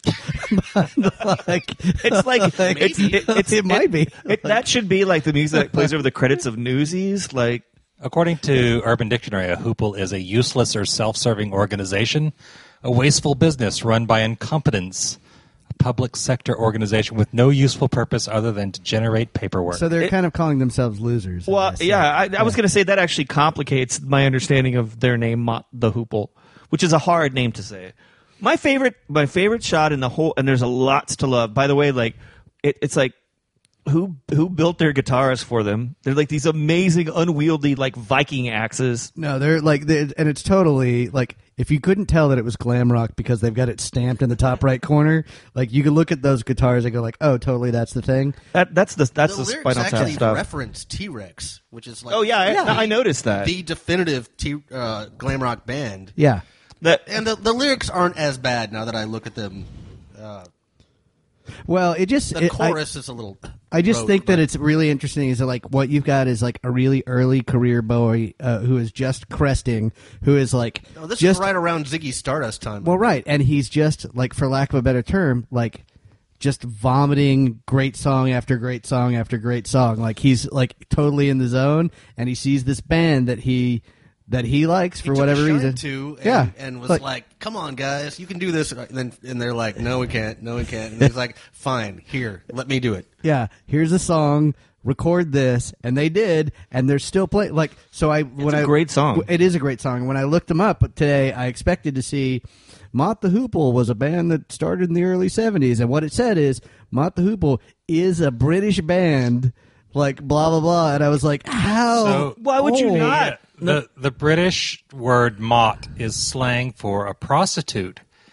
like, it's like it's, it, it's it might be. It, that should be like the music that plays over the credits of Newsies. Like According to Urban Dictionary, a hoople is a useless or self-serving organization, a wasteful business run by incompetents, a public sector organization with no useful purpose other than to generate paperwork. So they're It- kind of calling themselves losers. I Well, guess. yeah, I, I was going to say that actually complicates my understanding of their name, Mott the Hoople, which is a hard name to say. My favorite, my favorite shot in the whole, and there's a lots to love. By the way, like it, it's like who who built their guitars for them? They're like these amazing, unwieldy, like Viking axes. No, they're like, they and it's totally like if you couldn't tell that it was glam rock because they've got it stamped in the top right corner, like you could look at those guitars and go like, oh, totally, that's the thing. That that's the that's the the, lyrics Spinal Tap actually stuff. reference T-Rex, which is like Oh yeah, I, Yeah. I noticed that. the definitive T, uh, glam rock band. Yeah. that And the, the lyrics aren't as bad now that I look at them. Uh, Well, it just the it, I- chorus is a little. I just rote, think that but- it's really interesting is that like what you've got is like a really early career Bowie uh, who is just cresting, who is like Oh, this just is right around Ziggy Stardust time. well, right, and he's just like, for lack of a better term, like just vomiting great song after great song after great song. Like he's like totally in the zone, and he sees this band that he that he likes He for took whatever a shine reason. to, and, yeah, and was Like- like, "Come on, guys, you can do this." And then and they're like, "No, we can't. No, we can't." And he's like, "Fine, here, let me do it." yeah, here's a song. Record this, and they did, and they're still playing. Like so, I when a I great song. It is a great song. When I looked them up today, I expected to see Mott the Hoople was a band that started in the early seventies, and what it said is Mott the Hoople is a British band. Like blah blah blah, and I was like, how? So- Why would you old? not? The the British word mott is slang for a prostitute.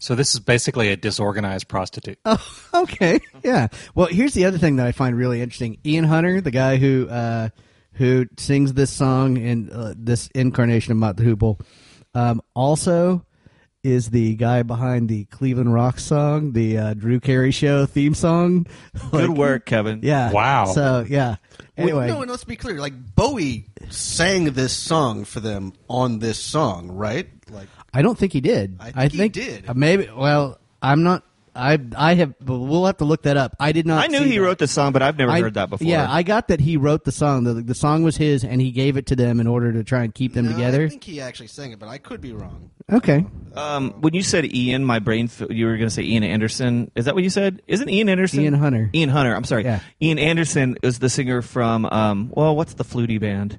So this is basically a disorganized prostitute. Oh, okay, yeah. Well, here's the other thing that I find really interesting. Ian Hunter, the guy who uh, who sings this song in uh, this incarnation of Mott the Hoople, um, also is the guy behind the Cleveland Rock song, the uh, Drew Carey Show theme song. Good Like, work, Kevin. Yeah. Wow. So yeah. Anyway, Well, no, and let's be clear. Like Bowie sang this song for them on this song, right? Like, I don't think he did. I think he did. uh, maybe. Well, I'm not. I I have. We'll have to look that up. I did not. I knew see he that. wrote the song, but I've never I- heard that before. Yeah, I got that he wrote the song. The, the song was his, and he gave it to them in order to try and keep them no, together. I think he actually sang it, but I could be wrong. Okay. Um, when you said Ian, my brain, f- you were going to say Ian Anderson. Is that what you said? Isn't Ian Anderson? Ian Hunter. Ian Hunter. I'm sorry. Yeah. Ian Anderson is the singer from, um, well, what's the fluty band?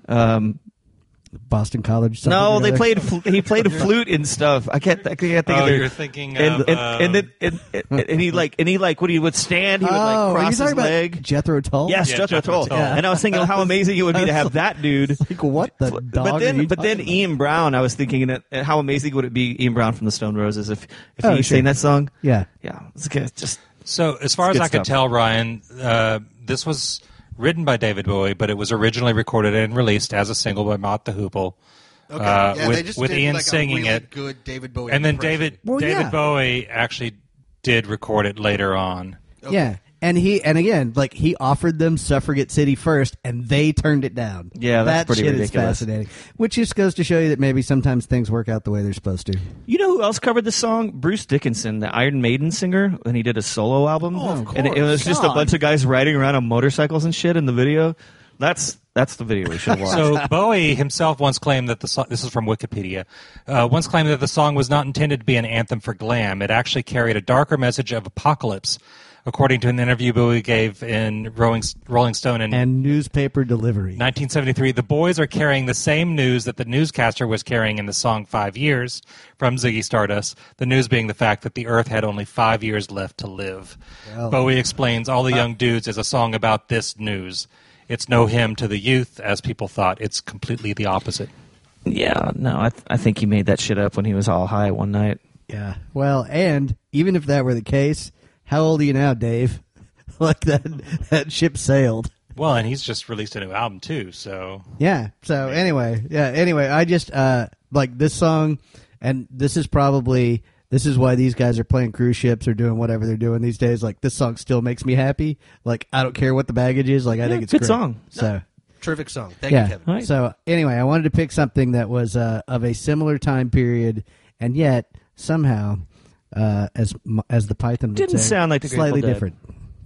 Um, Boston College. something no, or they other. played. Fl- he played flute and stuff. I can't. I can't think Oh, of their, you're thinking and, of, and, um, and then and, and, and he like and he like when he would stand, he would Oh, like are you cross his talking about leg. Jethro Tull? Yes, Yeah, Jethro Jethro Tull. Tull. Yeah. And I was thinking how amazing it would be to have that dude. Like what the dog? But are then, you but then talking about? Ian Brown, I was thinking that uh, how amazing would it be, Ian Brown from the Stone Roses, if if Oh, he sure. sang that song? Yeah. Yeah, it's good. Just So as far It's as good I can stuff. tell, Ryan, uh, this was written by David Bowie, but it was originally recorded and released as a single by Mott the Hoople. Okay, Uh, yeah, with- they just with did Ian like singing a really it. good David Bowie, And then impression. David Well, David yeah. Bowie actually did record it later on. Okay. Yeah. And he and again, like he offered them Suffragette City first, and they turned it down. Yeah, that's that pretty shit ridiculous. is fascinating. Which just goes to show you that maybe sometimes things work out the way they're supposed to. you know who else covered the song? Bruce Dickinson, the Iron Maiden singer, and he did a solo album. Oh, of And it, it was course. just a God. bunch of guys riding around on motorcycles and shit in the video. That's that's the video we should watch. So Bowie himself once claimed that the song, this is from Wikipedia, uh, once claimed that the song was not intended to be an anthem for glam. It actually carried a darker message of apocalypse, according to an interview Bowie gave in Rolling, Rolling Stone in And newspaper delivery. nineteen seventy-three. The boys are carrying the same news that the newscaster was carrying in the song Five Years from Ziggy Stardust, the news being the fact that the Earth had only five years left to live. Well. Bowie explains All the Young Dudes is a song about this news. It's no hymn to the youth, as people thought. It's completely the opposite. yeah, no, I th- I think he made that shit up when he was all high one night. Yeah. Well, and even if that were the case, how old are you now, Dave? Like that that ship sailed. Well, and he's just released a new album, too, so... Yeah. So anyway, yeah. Anyway, I just uh like this song, and this is probably this is why these guys are playing cruise ships or doing whatever they're doing these days. Like this song still makes me happy. Like I don't care what the baggage is. Like I Yeah, think it's good great. song. So Terrific song. Thank yeah. you, Kevin. Right. So anyway, I wanted to pick something that was uh, of a similar time period, and yet somehow, uh, as m- as the Python would Didn't say, sound like the Grateful slightly Dead. different.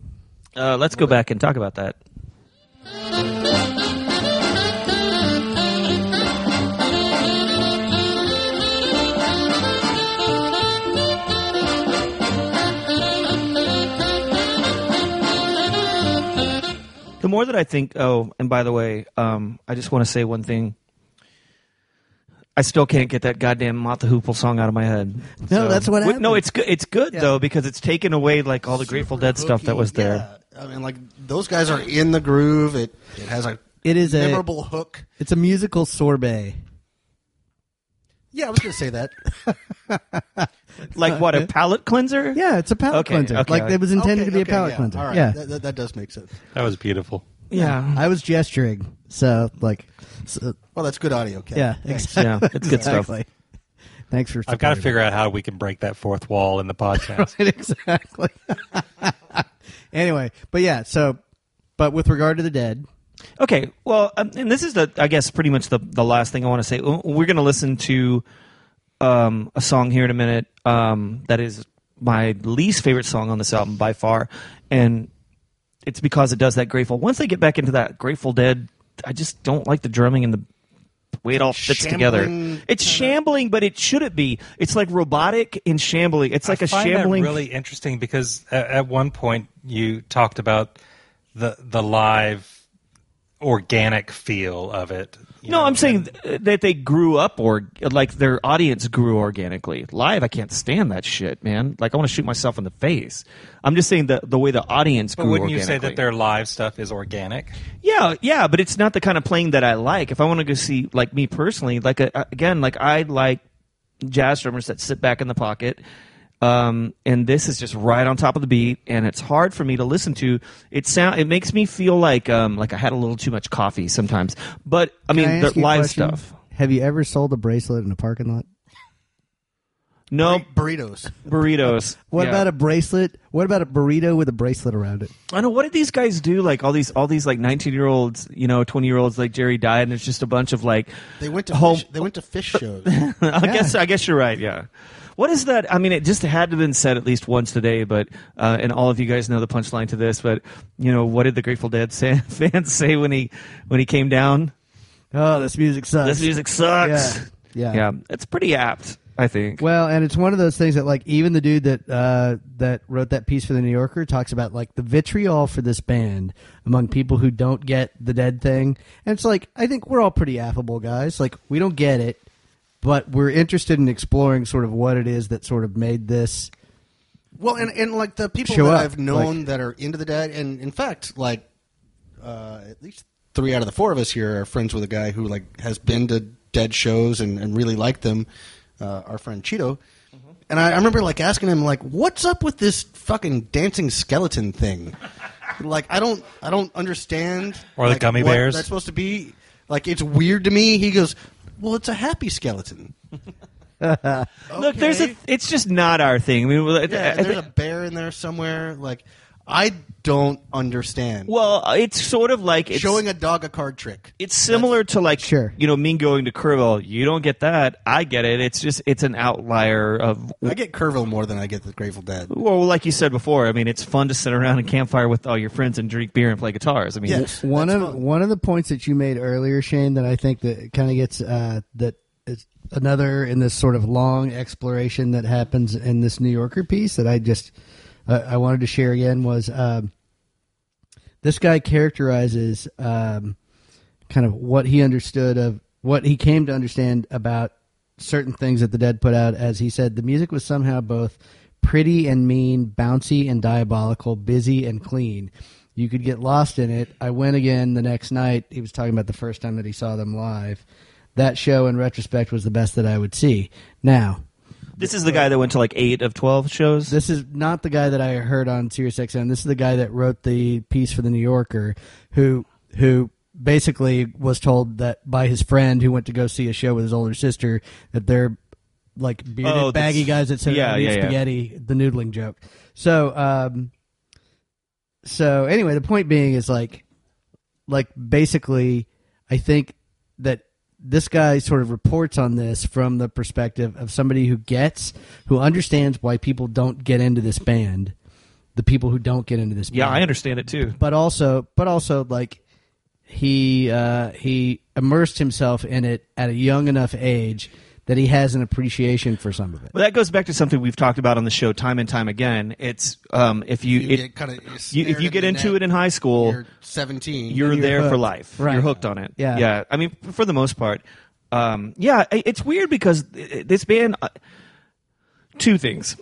Uh, let's go back and talk about that. The more that I think, oh, and by the way, um, I just want to say one thing. I still can't get that goddamn Mott the Hoople song out of my head. No, that's what Wh- happened. No, it's good. It's good Yeah. though because it's taken away like all the Grateful Dead stuff that was there. Yeah. I mean, like those guys are in the groove. It it has a It is a memorable hook. it's a musical sorbet. Yeah, I was going to say that. Like what? A palate cleanser? Yeah, it's a palate Okay, cleanser. okay. Like it was intended Okay, to be okay, a palate yeah. cleanser. All right, Yeah, that, that, that does make sense. That was beautiful. Yeah. I was gesturing. So like, so, Well, that's good audio, Kevin. yeah, Thanks. exactly. Yeah, it's good stuff. Exactly. Thanks for. I've got to supporting figure out how we can break that fourth wall in the podcast. me. exactly. Anyway, but yeah. So, but with regard to the Dead, Okay. Well, um, and this is the, I guess, pretty much the the last thing I want to say. We're going to listen to um, a song here in a minute um, that is my least favorite song on this album by far, and it's because it does that Grateful. Once they get back into that Grateful Dead, I just don't like the drumming and the way it all fits together. Shambling It's shambling, but it shouldn't be. It's like robotic and shambling. It's like I a find shambling. that really interesting because at, at one point you talked about the the live organic feel of it. you No, know, I'm saying and- th- that they grew up or like their audience grew organically. Live, I can't stand that shit, man. Like I want to shoot myself in the face. I'm just saying the the way the audience But grew wouldn't you say organically. that their live stuff is organic? Yeah, yeah, but it's not the kind of playing that I like. If I want to go see, like me personally, like a, again, like I like, jazz drummers that sit back in the pocket. Um, and this is just right on top of the beat, and it's hard for me to listen to. It sound it makes me feel like um, like I had a little too much coffee sometimes. But I mean, Can I the ask you a live question? stuff. Have you ever sold a bracelet in a parking lot? No burritos. burritos. What Yeah. about a bracelet? What about a burrito with a bracelet around it? I know. What did these guys do? Like all these, all these like nineteen year olds, you know, twenty year olds like Jerry died, and it's just a bunch of like. They went to home. fish, they went to fish shows. I guess. I guess you're right. Yeah. What is that? I mean, it just had to have been said at least once today, but uh, and all of you guys know the punchline to this. But you know, what did the Grateful Dead say, fans say when he when he came down? Oh, this music sucks. This music sucks. Yeah. Yeah. Yeah. It's pretty apt, I think. Well, and it's one of those things that, like, even the dude that uh, that wrote that piece for the New Yorker talks about, like, the vitriol for this band among people who don't get the Dead thing. And it's like, I think we're all pretty affable guys. Like, we don't get it, but we're interested in exploring sort of what it is that sort of made this. Well, and, and like the people Show that up, I've known like- that are into the Dead, and in fact, like uh, at least three out of the four of us here are friends with a guy who like has been to Dead shows and, and really liked them. Uh, our friend Cheeto, mm-hmm. and I, I remember like asking him like, "What's up with this fucking dancing skeleton thing?" Like, I don't, I don't understand. Or the like, gummy what bears. That's supposed to be. Like, it's weird to me. He goes, "Well, it's a happy skeleton." Look, there's a. It's just not our thing. I mean, I- Yeah, I there's think- a bear in there somewhere. Like, I don't understand. well, it's sort of like it's, Showing a dog a card trick. It's similar to like Sure. you know, me going to Kerrville. You don't get that. I get it. It's just it's an outlier of. I get Kerrville more than I get the Grateful Dead. Well, like you said before, I mean, it's fun to sit around and campfire with all your friends and drink beer and play guitars. I mean, Yes. One That's of fun. one of the points that you made earlier, Shane, that I think that kind of gets uh, that is another in this sort of long exploration that happens in this New Yorker piece that I just uh, I wanted to share again was um, this guy characterizes um, kind of what he understood of what he came to understand about certain things that the Dead put out. As he said, the music was somehow both pretty and mean, bouncy and diabolical, busy and clean. You could get lost in it. I went again the next night. He was talking about the first time that he saw them live. That show, in retrospect, was the best that I would see. Now, this is the guy that went to like eight of twelve shows. this is not the guy that I heard on SiriusXM. This is the guy that wrote the piece for the New Yorker, who who basically was told that by his friend who went to go see a show with his older sister that they're like bearded, Oh, that's- baggy guys that said yeah, "I need yeah, yeah. spaghetti," the noodling joke. So, um, so anyway, the point being is like, like basically, I think that this guy sort of reports on this from the perspective of somebody who gets, who understands why people don't get into this band, the people who don't get into this band. yeah, I understand it too. But also, but also, like he uh, he immersed himself in it at a young enough age that he has an appreciation for some of it. Well, that goes back to something we've talked about on the show time and time again. It's um, if you, You it, get kinda you if you snared get in the into net it in high school, You're seventeen. you're You're there for hooked. life. Right. You're hooked on it. Yeah. yeah. I mean, for the most part, um, yeah. i- It's weird because i- this band. Uh, two things.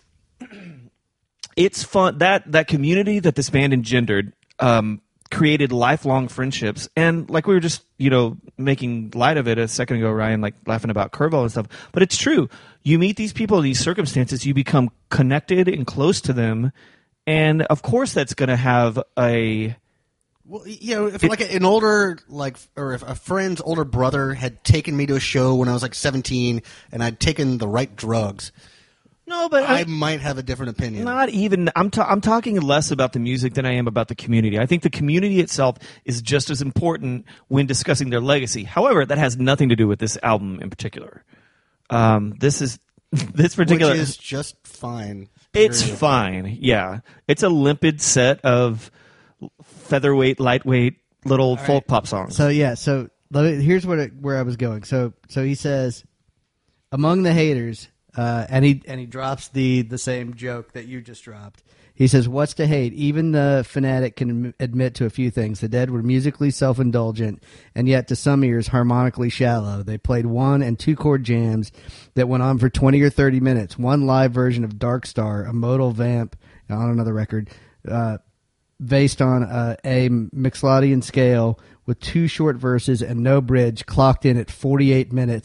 It's fun that that community that this band engendered um, created lifelong friendships, and like we were just you know making light of it a second ago, Ryan, like laughing about Kerrville and stuff. But it's true. You meet these people in these circumstances, you become connected and close to them, and of course that's going to have a. Well, you know, if like an older, like, or if a friend's older brother had taken me to a show when I was like seventeen, and I'd taken the right drugs, No, but I might have a different opinion. Not even. I'm. Ta- I'm talking less about the music than I am about the community. I think the community itself is just as important when discussing their legacy. However, that has nothing to do with this album in particular. Um, this is this particular. Which is just fine. it's period. fine. Yeah, it's a limpid set of featherweight, lightweight little folk pop songs. So yeah, so let me, here's what it, where I was going. So so he says, among the haters, uh, and he and he drops the the same joke that you just dropped. He says, "What's to hate? Even the fanatic can am- admit to a few things. The Dead were musically self-indulgent, and yet to some ears harmonically shallow. They played one and two chord jams that went on for twenty or thirty minutes. One live version of Dark Star, a modal vamp on another record." Uh, based on uh, a Mixolydian scale with two short verses and no bridge, clocked in at forty-eight minutes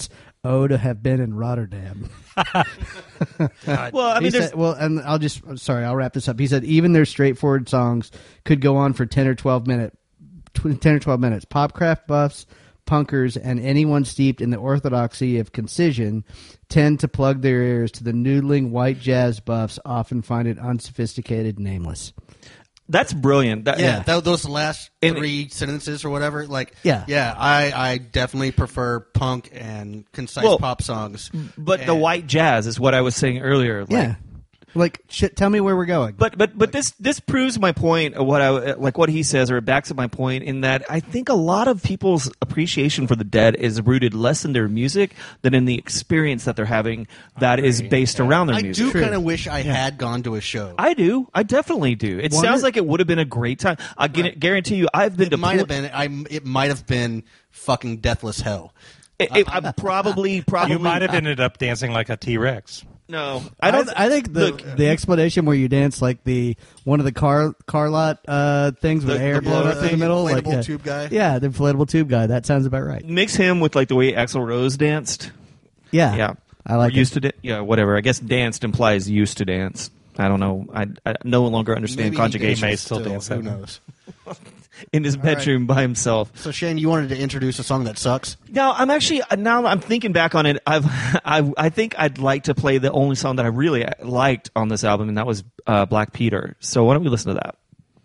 Oh, to have been in Rotterdam. Well, I He mean, there's, said, well, and I'll just sorry, I'll wrap this up. He said even their straightforward songs could go on for ten or twelve minute, tw- ten or twelve minutes. Popcraft buffs, punkers, and anyone steeped in the orthodoxy of concision tend to plug their ears to the noodling white jazz buffs. Often find it unsophisticated, nameless. that's brilliant. That, Yeah, That, those last And- three sentences or whatever, like, Yeah. yeah, I, I definitely prefer punk and concise Well, pop songs. But the And- white jazz is what I was saying earlier. Like, Yeah, like shit. Tell me where we're going. But but but this this proves my point of what I like what he says, or it backs up my point in that I think a lot of people's appreciation for the Dead is rooted less in their music than in the experience that they're having that is based around their I music. do kind of wish I had gone to a show. I do. I definitely do. It One sounds of- like it would have been a great time. I gu- guarantee you, I've been it to might pl- have been. I. It might have been fucking deathless hell. It, it, I probably probably You might have ended up dancing like a T-Rex. no. I I don't. I think the look, the explanation where you dance like the one of the car car lot uh, things with The- air the blowing up in the thing, middle, like inflatable yeah. tube guy? Yeah, the inflatable tube guy. That sounds about right. mix him with like the way Axl Rose danced. Yeah, Yeah, I like Or used it. to. Da- yeah, whatever. I guess danced implies used to dance. I don't know. I, I no longer understand Maybe conjugation. may still dance Who that way. knows? In his bedroom by himself. So Shane, you wanted to introduce a song that sucks. Now I'm actually now I'm thinking back on it. I've I I think I'd like to play the only song that I really liked on this album, and that was uh, Black Peter. So why don't we listen to that?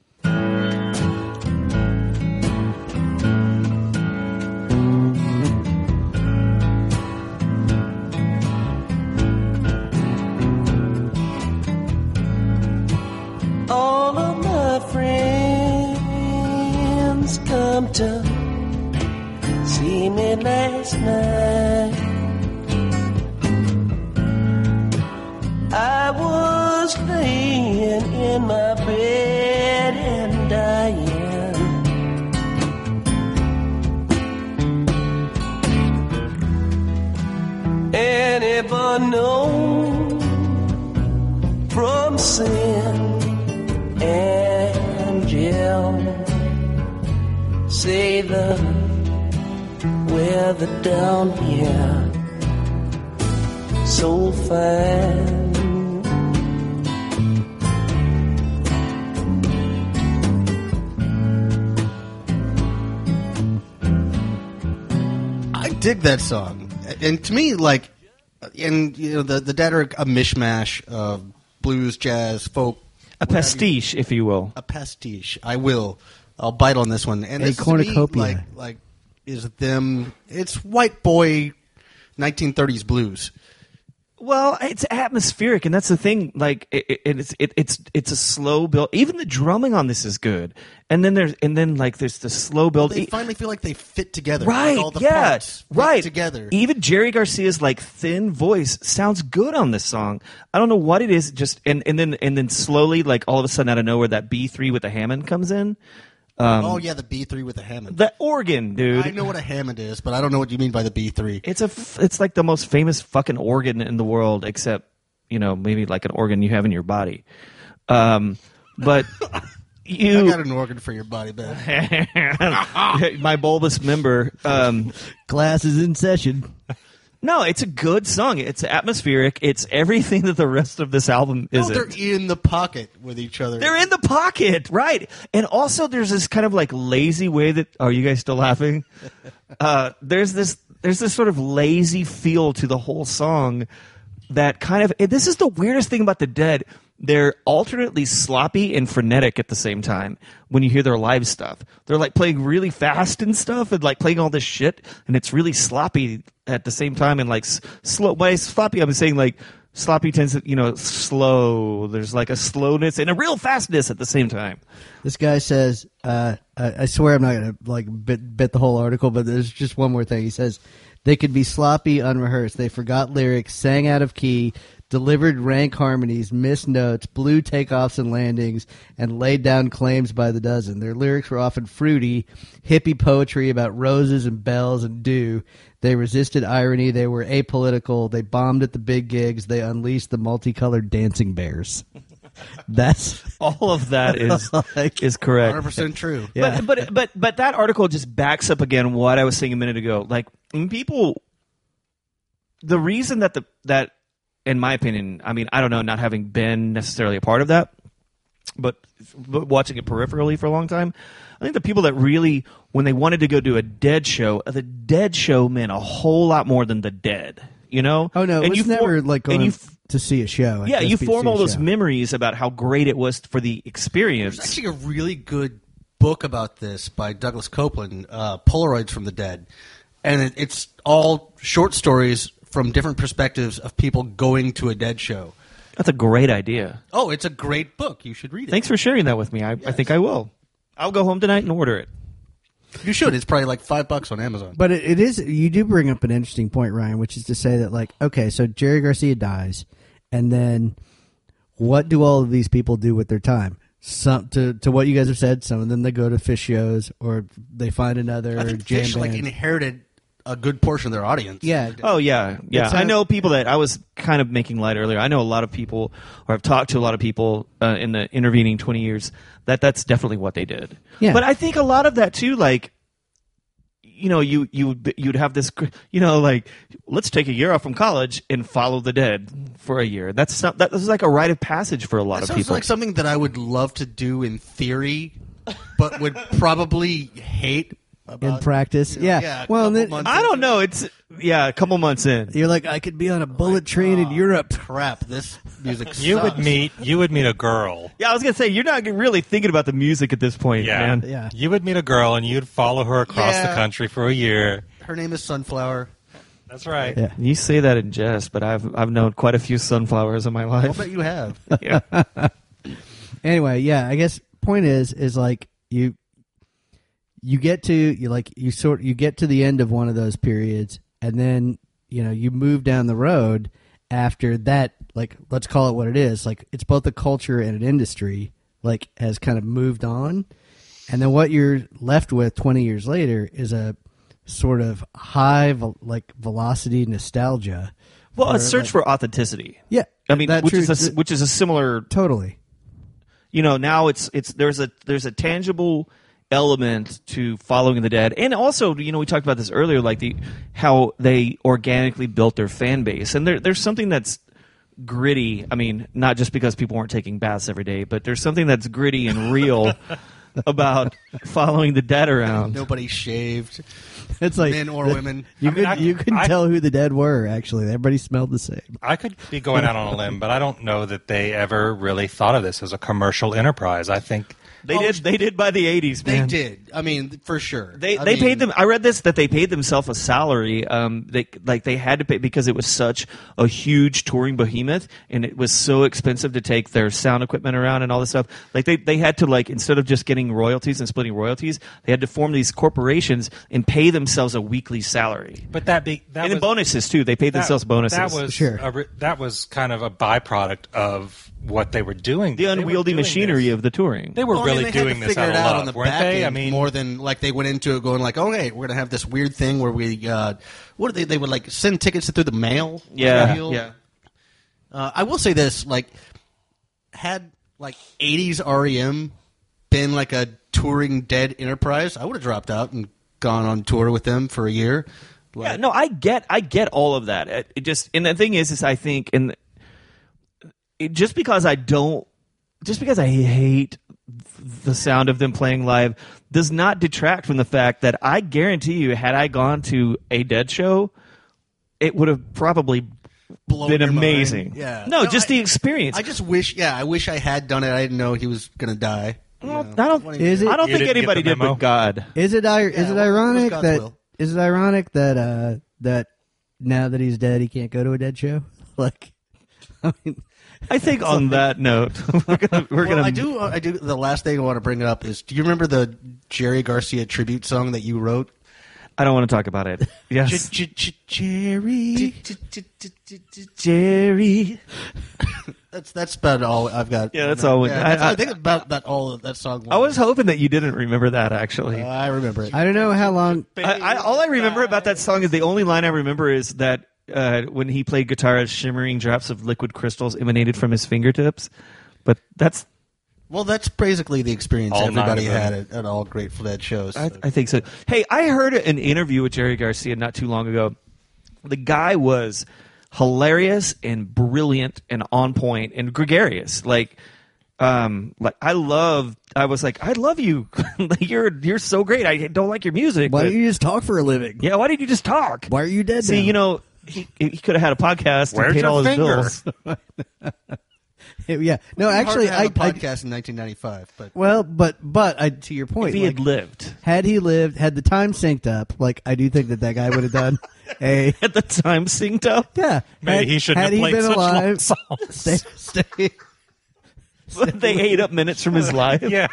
All of my friends come to see me last night. I was laying in my bed and dying. Anyone know from sin? Angel, say the weather down here so fine. I dig that song, and to me, like, and you know, the the Dead are a mishmash of blues, jazz, folk, A pastiche, if you will. a pastiche. I will. I'll bite on this one. And A this to me, cornucopia. like, like is them. It's white boy, nineteen thirties blues. Well, it's atmospheric, and that's the thing. Like, it, it, it's it, it's it's a slow build. Even the drumming on this is good, and then there's and then like there's the slow build. They E- finally feel like they fit together. right? Like all the yeah, parts fit right. together. Even Jerry Garcia's like thin voice sounds good on this song. I don't know what it is. Just and and then and then slowly, like all of a sudden out of nowhere, that B three with the Hammond comes in. Um, oh yeah, the B three with the Hammond. The organ, dude. I know what a Hammond is, but I don't know what you mean by the B three. It's a f- it's like the most famous fucking organ in the world, except you know maybe like an organ you have in your body. Um, but I you, got an organ for your body, man. my bulbous member. Um, Class is in session. no, it's a good song. It's atmospheric. It's everything that the rest of this album No, isn't. they're in the pocket with each other. They're in the pocket, right? And also, there's this kind of like lazy way that. Are you guys still laughing? Uh, there's this. There's this sort of lazy feel to the whole song that kind of. This is the weirdest thing about the Dead. They're alternately sloppy and frenetic at the same time when you hear their live stuff. They're like playing really fast and stuff and like playing all this shit, and it's really sloppy at the same time and like s- slow. By sloppy, I'm saying like sloppy tends to, you know, slow. There's like a slowness and a real fastness at the same time. This guy says, uh, I, I swear I'm not going to like bit, bit the whole article, but there's just one more thing. He says, they could be sloppy, unrehearsed. They forgot lyrics, sang out of key, delivered rank harmonies, missed notes, blew takeoffs and landings, and laid down claims by the dozen. Their lyrics were often fruity, hippie poetry about roses and bells and dew. They resisted irony. They were apolitical. They bombed at the big gigs. They unleashed the multicolored dancing bears. That's All of that is Like- is correct. one hundred percent true. Yeah. But but but but that article just backs up again what I was saying a minute ago. Like when people the reason that the that, in my opinion, I mean, I don't know, not having been necessarily a part of that, but, but watching it peripherally for a long time, I think the people that really, when they wanted to go do a Dead show, the Dead show meant a whole lot more than the Dead. You know? Oh no, it and was you never for, like going you, f- to see a show. Yeah, Just you be- form see a all those show. memories about how great it was for the experience. There's actually a really good book about this by Douglas Copeland, uh, Polaroids from the Dead. And it, it's all short stories from different perspectives of people going to a Dead show. That's a great idea. Oh, it's a great book. You should read it. Thanks for sharing that with me. I, I think I will. I'll go home tonight and order it. You should. It's probably like five bucks on Amazon. But it, it is. You do bring up an interesting point, Ryan, which is to say that, like, okay, so Jerry Garcia dies, and then what do all of these people do with their time? Some to to what you guys have said. Some of them they go to fish shows, or they find another I think jam Fish band. like inherited a good portion of their audience. yeah. Oh yeah, yeah. It's I a- know people that I was kind of making light earlier. I know a lot of people, or I've talked to a lot of people uh, in the intervening twenty years that that's definitely what they did. Yeah. But I think a lot of that too, like, you know, you you you'd have this, you know, like, let's take a year off from college and follow the Dead for a year. That's not, that was like a rite of passage for a lot That of sounds people. like something that I would love to do in theory, but would probably hate about, in practice. you know, yeah. yeah, a Well, and couple then, months I don't know. It's yeah, a couple months in. you're like, I could be on a bullet train in Europe. Crap, this music You sucks. would meet you would meet a girl. Yeah, I was gonna say you're not really thinking about the music at this point, Yeah. man. Yeah. You would meet a girl and you'd follow her across Yeah. the country for a year. Her name is Sunflower. That's right. Yeah. You say that in jest, but I've I've known quite a few sunflowers in my I'll life. bet you have. Yeah. Anyway, yeah, I guess point is is like you you get to you like you sort you get to the end of one of those periods, and then you know you move down the road after that. Like, let's call it what it is. Like, it's both a culture and an industry. Like, has kind of moved on, and then what you're left with twenty years later is a sort of high vel- like velocity nostalgia. Well, a Where, search like- for authenticity. Yeah, I mean, that which true- is a, which is a similar. totally. You know, now it's it's there's a there's a tangible element to following the Dead, and also, you know, we talked about this earlier, like the how they organically built their fan base, and there there's something that's gritty. I mean, not just because people weren't taking baths every day, but there's something that's gritty and real about following the Dead around. Nobody shaved, It's like men or women. You I mean, could I- you couldn't I- tell who the Dead were. Actually, everybody smelled the same. I could be going out on a limb, but I don't know that they ever really thought of this as a commercial enterprise. I think They Oh, did they did by the eighties, They man. did. I mean, for sure. They I they mean, paid them. I read this that they paid themselves a salary. Um, they like they had to pay because it was such a huge touring behemoth, and it was so expensive to take their sound equipment around and all this stuff. Like they they had to like instead of just getting royalties and splitting royalties, they had to form these corporations and pay themselves a weekly salary. but that be that and was, then bonuses too. They paid that- themselves bonuses. That was Sure. a re- that was kind of a byproduct of what they were doing. the They were unwieldy doing machinery this. of the touring. They were Well, I mean, really they had doing to this figure out it of out love, on the weren't back they? end I mean, more than like they went into it going like, okay, we're gonna have this weird thing where we, uh, what did they? They would like send tickets through the mail. yeah, deal. yeah. Uh, I will say this: like, had like eighties R E M been like a touring Dead enterprise, I would have dropped out and gone on tour with them for a year. Yeah, Like, no, I get, I get all of that. It, it just, and the thing is, is I think, and it, just because I don't, just because I hate the sound of them playing live, does not detract from the fact that I guarantee you, had I gone to a Dead show, it would have probably blown been your mind. amazing. Yeah. no, just I, the experience. I just wish. Yeah, I wish I had done it. I didn't know he was gonna die. you Well, know. I don't, What do Is you it- I don't You think didn't get anybody the did, memo? but God. Is it ir- is Yeah, it what- ironic what's God's that will? is it ironic that uh that now that he's dead he can't go to a Dead show? Like, I mean, I think on that note, we're gonna, we're Well, gonna. I do. I do. The last thing I want to bring up is: do you remember the Jerry Garcia tribute song that you wrote? I don't want to talk about it. Yes, Jerry. Jerry. That's that's about all I've got. Yeah, that's all we- Yeah, I- that's- I, I- think about that all of that song. I was hoping that you didn't remember that. Actually, Uh, I remember it. I don't know how long. I, I, all I remember about that song is the only line I remember is that uh, when he played guitar, shimmering drops of liquid crystals emanated from his fingertips. But that's, Well, that's basically the experience All nine everybody of them. had at, at all Grateful Dead shows. I, I think so. Hey, I heard an interview with Jerry Garcia not too long ago the guy was hilarious and brilliant and on point and gregarious. Like, um, like I love. I was like, I love you. Like, you're you're so great. I don't like your music. Why but, don't you just talk for a living? yeah, why did you just talk? Why are you dead See, now? you know, he he could have had a podcast Where's and paid your all his finger? bills. yeah. No, actually, Hard to I, have a I podcast in nineteen ninety-five, but well, but but I, to your If point, he like, had lived had he lived, had the time synced up, like I do think that that guy would have done a at the time, synced up, yeah. Maybe had, he shouldn't had have he played been such long alive. songs. Stay, stay, they ate up minutes from his life. Yeah.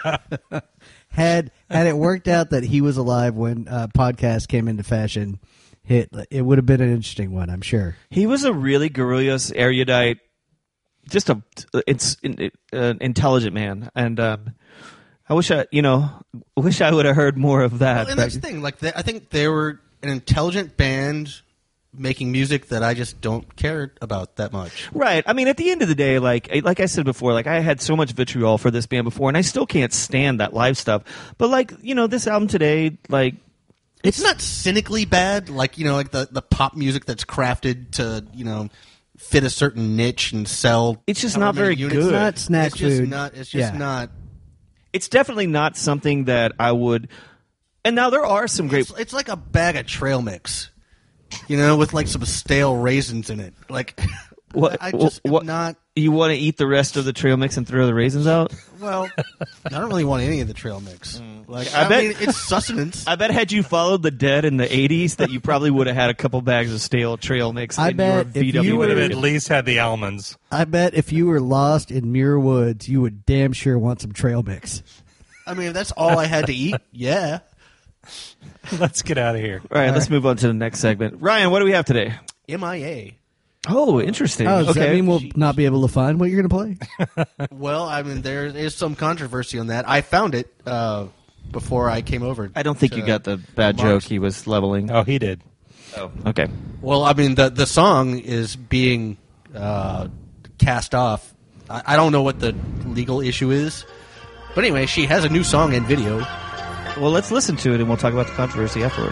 had had it worked out that he was alive when uh, podcast came into fashion, hit it would have been an interesting one, I'm sure. He was a really garrulous, erudite, just a it's uh, intelligent man, and um, I wish I, you know, wish I would have heard more of that. well, and that's the thing. Like, they, I think they were an intelligent band making music that I just don't care about that much. Right. I mean, at the end of the day, like like I said before, like I had so much vitriol for this band before, and I still can't stand that live stuff. But like, you know, this album today, like, It's not cynically bad, like, you know, like the, the pop music that's crafted to, you know, fit a certain niche and sell. It's just however not very many units. good. It's not snack It's just food. not. It's just Yeah. not. it's definitely not something that I would. And now there are some great. It's, it's like a bag of trail mix, you know, with like some stale raisins in it. Like, What- I just am what- not. You want to eat the rest of the trail mix and throw the raisins out? Well, I don't really want any of the trail mix. Like, I I, bet- mean, it's sustenance. I bet had you followed the Dead in the eighties, that you probably would have had a couple bags of stale trail mix. I in bet your if V you W You would have were- at least had the almonds. I bet if you were lost in Muir Woods, you would damn sure want some trail mix. I mean, if that's all I had to eat, yeah. Let's get out of here. All right, let's move on to the next segment. Ryan, what do we have today? M I A. Oh, interesting. Oh, does okay. that mean we'll not be able to find what you're going to play? Well, I mean, there is some controversy on that. I found it uh, before I came over. I don't think to you got the bad Mars. joke he was leveling. Oh, he did. Oh, okay. Well, I mean, the the song is being uh, cast off. I, I don't know what the legal issue is, but anyway, she has a new song and video. Well, let's listen to it, and we'll talk about the controversy afterward.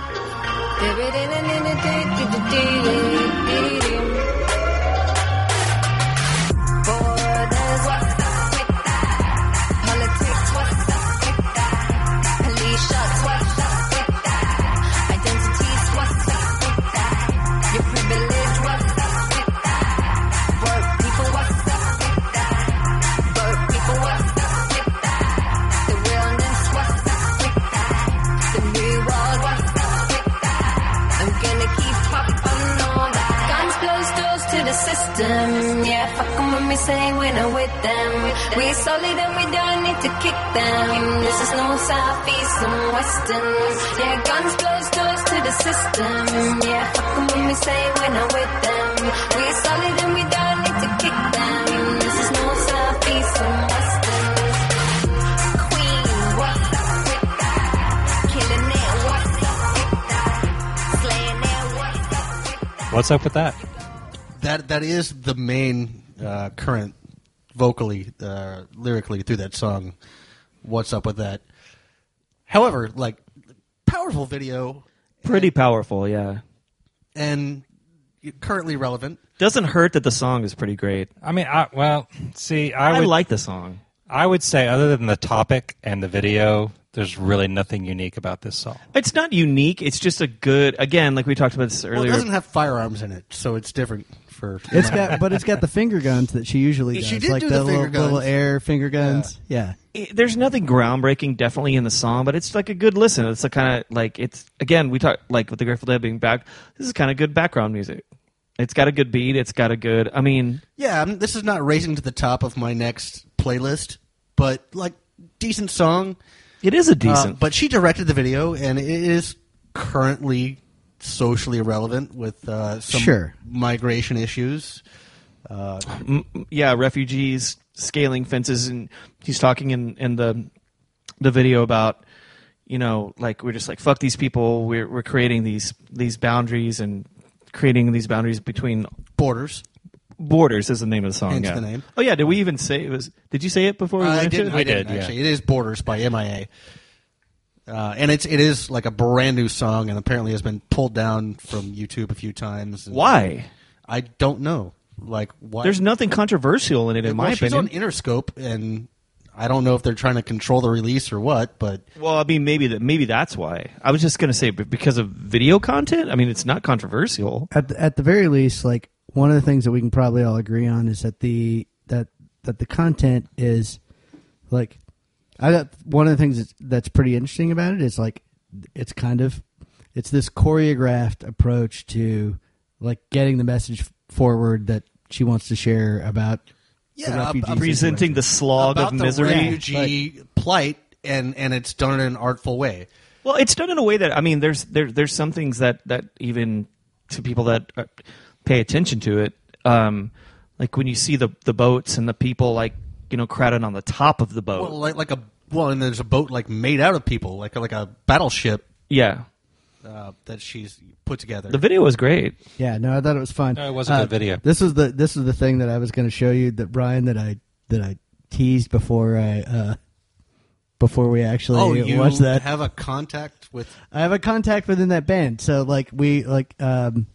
Yeah, fuck 'em when we say we're not with them. We're solid and we don't need to kick them. This is no south, east, and western. Yeah, guns close doors to the system. Yeah, fuck 'em when we say we're not with them. We're solid and we don't need to kick them. This is no south, east, and western. Queen, what's up with that? Killing it, what's up with that? Slaying it, what's up with that? What's up with that? That that is the main uh, current vocally, uh, lyrically through that song. What's up with that? However, like, powerful video Pretty powerful, yeah. and currently relevant. Doesn't hurt that the song is pretty great. I mean, I, well, see, I I, would like the song. I would say, other than the topic and the video, there's really nothing unique about this song. It's not unique. It's just a good. Again, like we talked about this Well, earlier. it doesn't have firearms in it, so it's different for. It's got, but it's got the finger guns that she usually does, She did like do the, the little, finger little guns. air finger guns. Yeah. it- there's nothing groundbreaking definitely in the song, but it's like a good listen. It's a kind of like it's again we talk like with the Grateful Dead being back. This is kind of good background music. It's got a good beat. It's got a good. I mean, Yeah, I mean, this is not racing to the top of my next playlist, but like decent song. it is a Uh, decent. but she directed the video, and it is currently socially relevant with uh, some Sure. migration issues. Uh, M- yeah, refugees scaling fences, and he's talking in, in the the video about, you know, like we're just like fuck these people. We're we're creating these these boundaries and creating these boundaries between Borders. borders is the name of the song. Hence yeah. the name. Oh yeah, did we even say it was? Did you say it before we I went into didn't. it? I didn't did, yeah. actually. It is Borders by M I A. Uh, and it's it is like a brand new song, and apparently has been pulled down from YouTube a few times. And Why? I don't know. Like why? There's nothing controversial in it, in well, my she's opinion. on Interscope, and I don't know if they're trying to control the release or what. But Well, I mean, maybe that maybe that's why. I was just going to say, but because of video content. I mean, it's not controversial. At the, at the very least, like one of the things that we can probably all agree on is that the that that the content is like I got one of the things that's, that's pretty interesting about it is like it's kind of it's this choreographed approach to like getting the message forward that she wants to share about the Yeah, refugee uh, Presenting the slog about of the misery. refugee plight, and and it's done in an artful way. Well, it's done in a way that I mean, there's there there's some things that that even to people that uh, pay attention to it, um, like when you see the the boats and the people like you know crowded on the top of the boat. Well, like like a well, and there's a boat like made out of people, like like a battleship Yeah, uh, that she's put together. the video was great. Yeah, no, I thought it was fun. No, it was a good video. This was the this is the thing that I was going to show you that Brian that I that I teased before I uh, before we actually oh, you watched that. have a contact with? I have a contact within that band, so like we like um,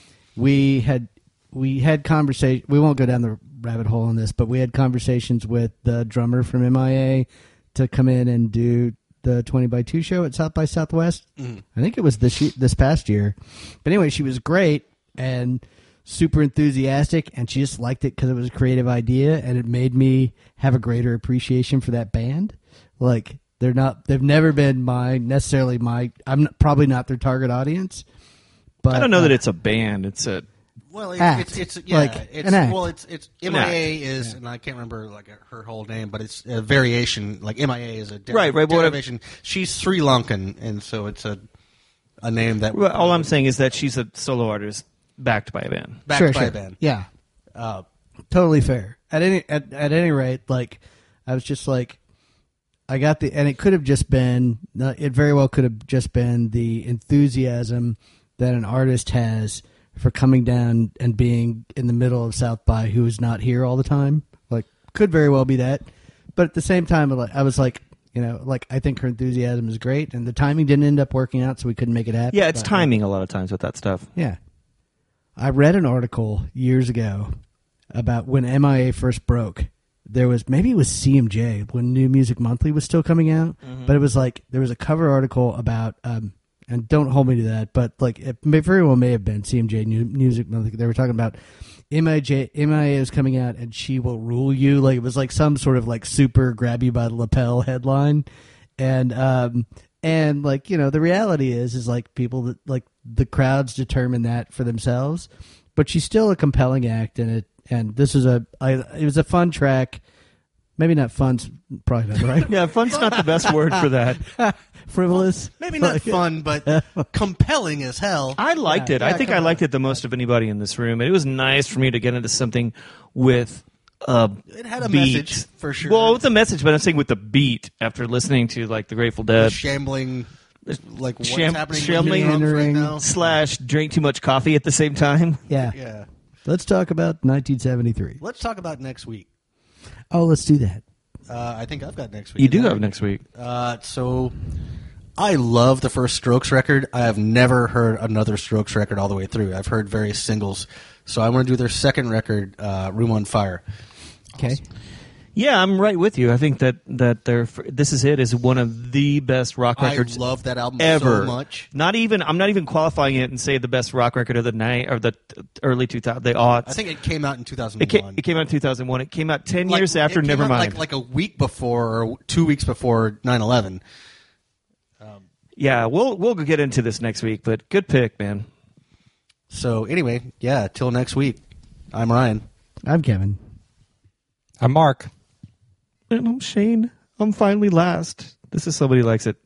we had we had conversation. We won't go down the rabbit hole on this, but we had conversations with the drummer from M I A to come in and do the twenty by two show at South by Southwest. Mm-hmm. I think it was this ye- this past year. But anyway, she was great and super enthusiastic, and she just liked it because it was a creative idea, and it made me have a greater appreciation for that band. Like they're not, they've never been my necessarily my. I'm not, probably not their target audience. But I don't know uh, that it's a band. It's a Well, Act. it's, it's it's yeah, Like, it's an act. well, it's it's An M I A is, and I can't remember like her whole name, but it's a variation. Like M I A is a der- Right, right, but what I- derivation. She's Sri Lankan, and so it's a a name that well, all I'm saying is that she's a solo artist backed by a band. backed sure, by sure. a band. Yeah, Uh, totally fair. At any at, at any rate, like I was just like, I got the, and it could have just been, it very well could have just been the enthusiasm that an artist has for coming down and being in the middle of South by who is not here all the time. Like, could very well be that, but at the same time, I was like, you know, like I think her enthusiasm is great, and the timing didn't end up working out, so we couldn't make it happen. Yeah, it's But, timing a lot of times with that stuff. Yeah. I read an article years ago about when M I A first broke. There was, maybe it was C M J when New Music Monthly was still coming out, Mm-hmm. but it was like, there was a cover article about, um, and don't hold me to that, but like it may, very well may have been C M J New Music Monthly. They were talking about M I J, M I A is coming out and she will rule you. Like it was like some sort of like super grab you by the lapel headline. And, um, and like, you know, the reality is, is like people that like the crowds determine that for themselves, but she's still a compelling act. And it, and this is a, I, it was a fun track. Maybe not fun, probably not right. Yeah, fun's not the best word for that. Frivolous. maybe not fun, but compelling as hell. I liked Yeah, it. I yeah, think come I on. liked it the most of anybody in this room. And it was nice for me to get into something with a It had a beat. message, for sure. Well, with the message, but I'm saying with the beat after listening to like the Grateful The Dead shambling, like what's Sham- happening shambling with drums right entering now. slash drink too much coffee at the same time. Yeah. Yeah. Let's talk about nineteen seventy-three. Let's talk about next week. Oh, let's do that. Uh, I think I've got next week. You do Is that have right? next week. Uh, so I love the first Strokes record. I have never heard another Strokes record all the way through. I've heard various singles. So I want to do their second record, uh, Room on Fire. Okay. Yeah, I'm right with you. I think that that their This Is It is one of the best rock I records love that album ever. so much. Not even I'm not even qualifying it and say the best rock record of the night or the t- early two thousands. The aughts. I think it came out in two thousand one. it came, it came out in two thousand one. It came out ten Like, years after it came out Nevermind. Like, like a week before or two weeks before nine eleven. Yeah, we'll we'll get into this next week, but good pick, man. So anyway, yeah, till next week. I'm Ryan. I'm Kevin. I'm Mark. And I'm Shane. I'm finally last. This is Somebody Likes It.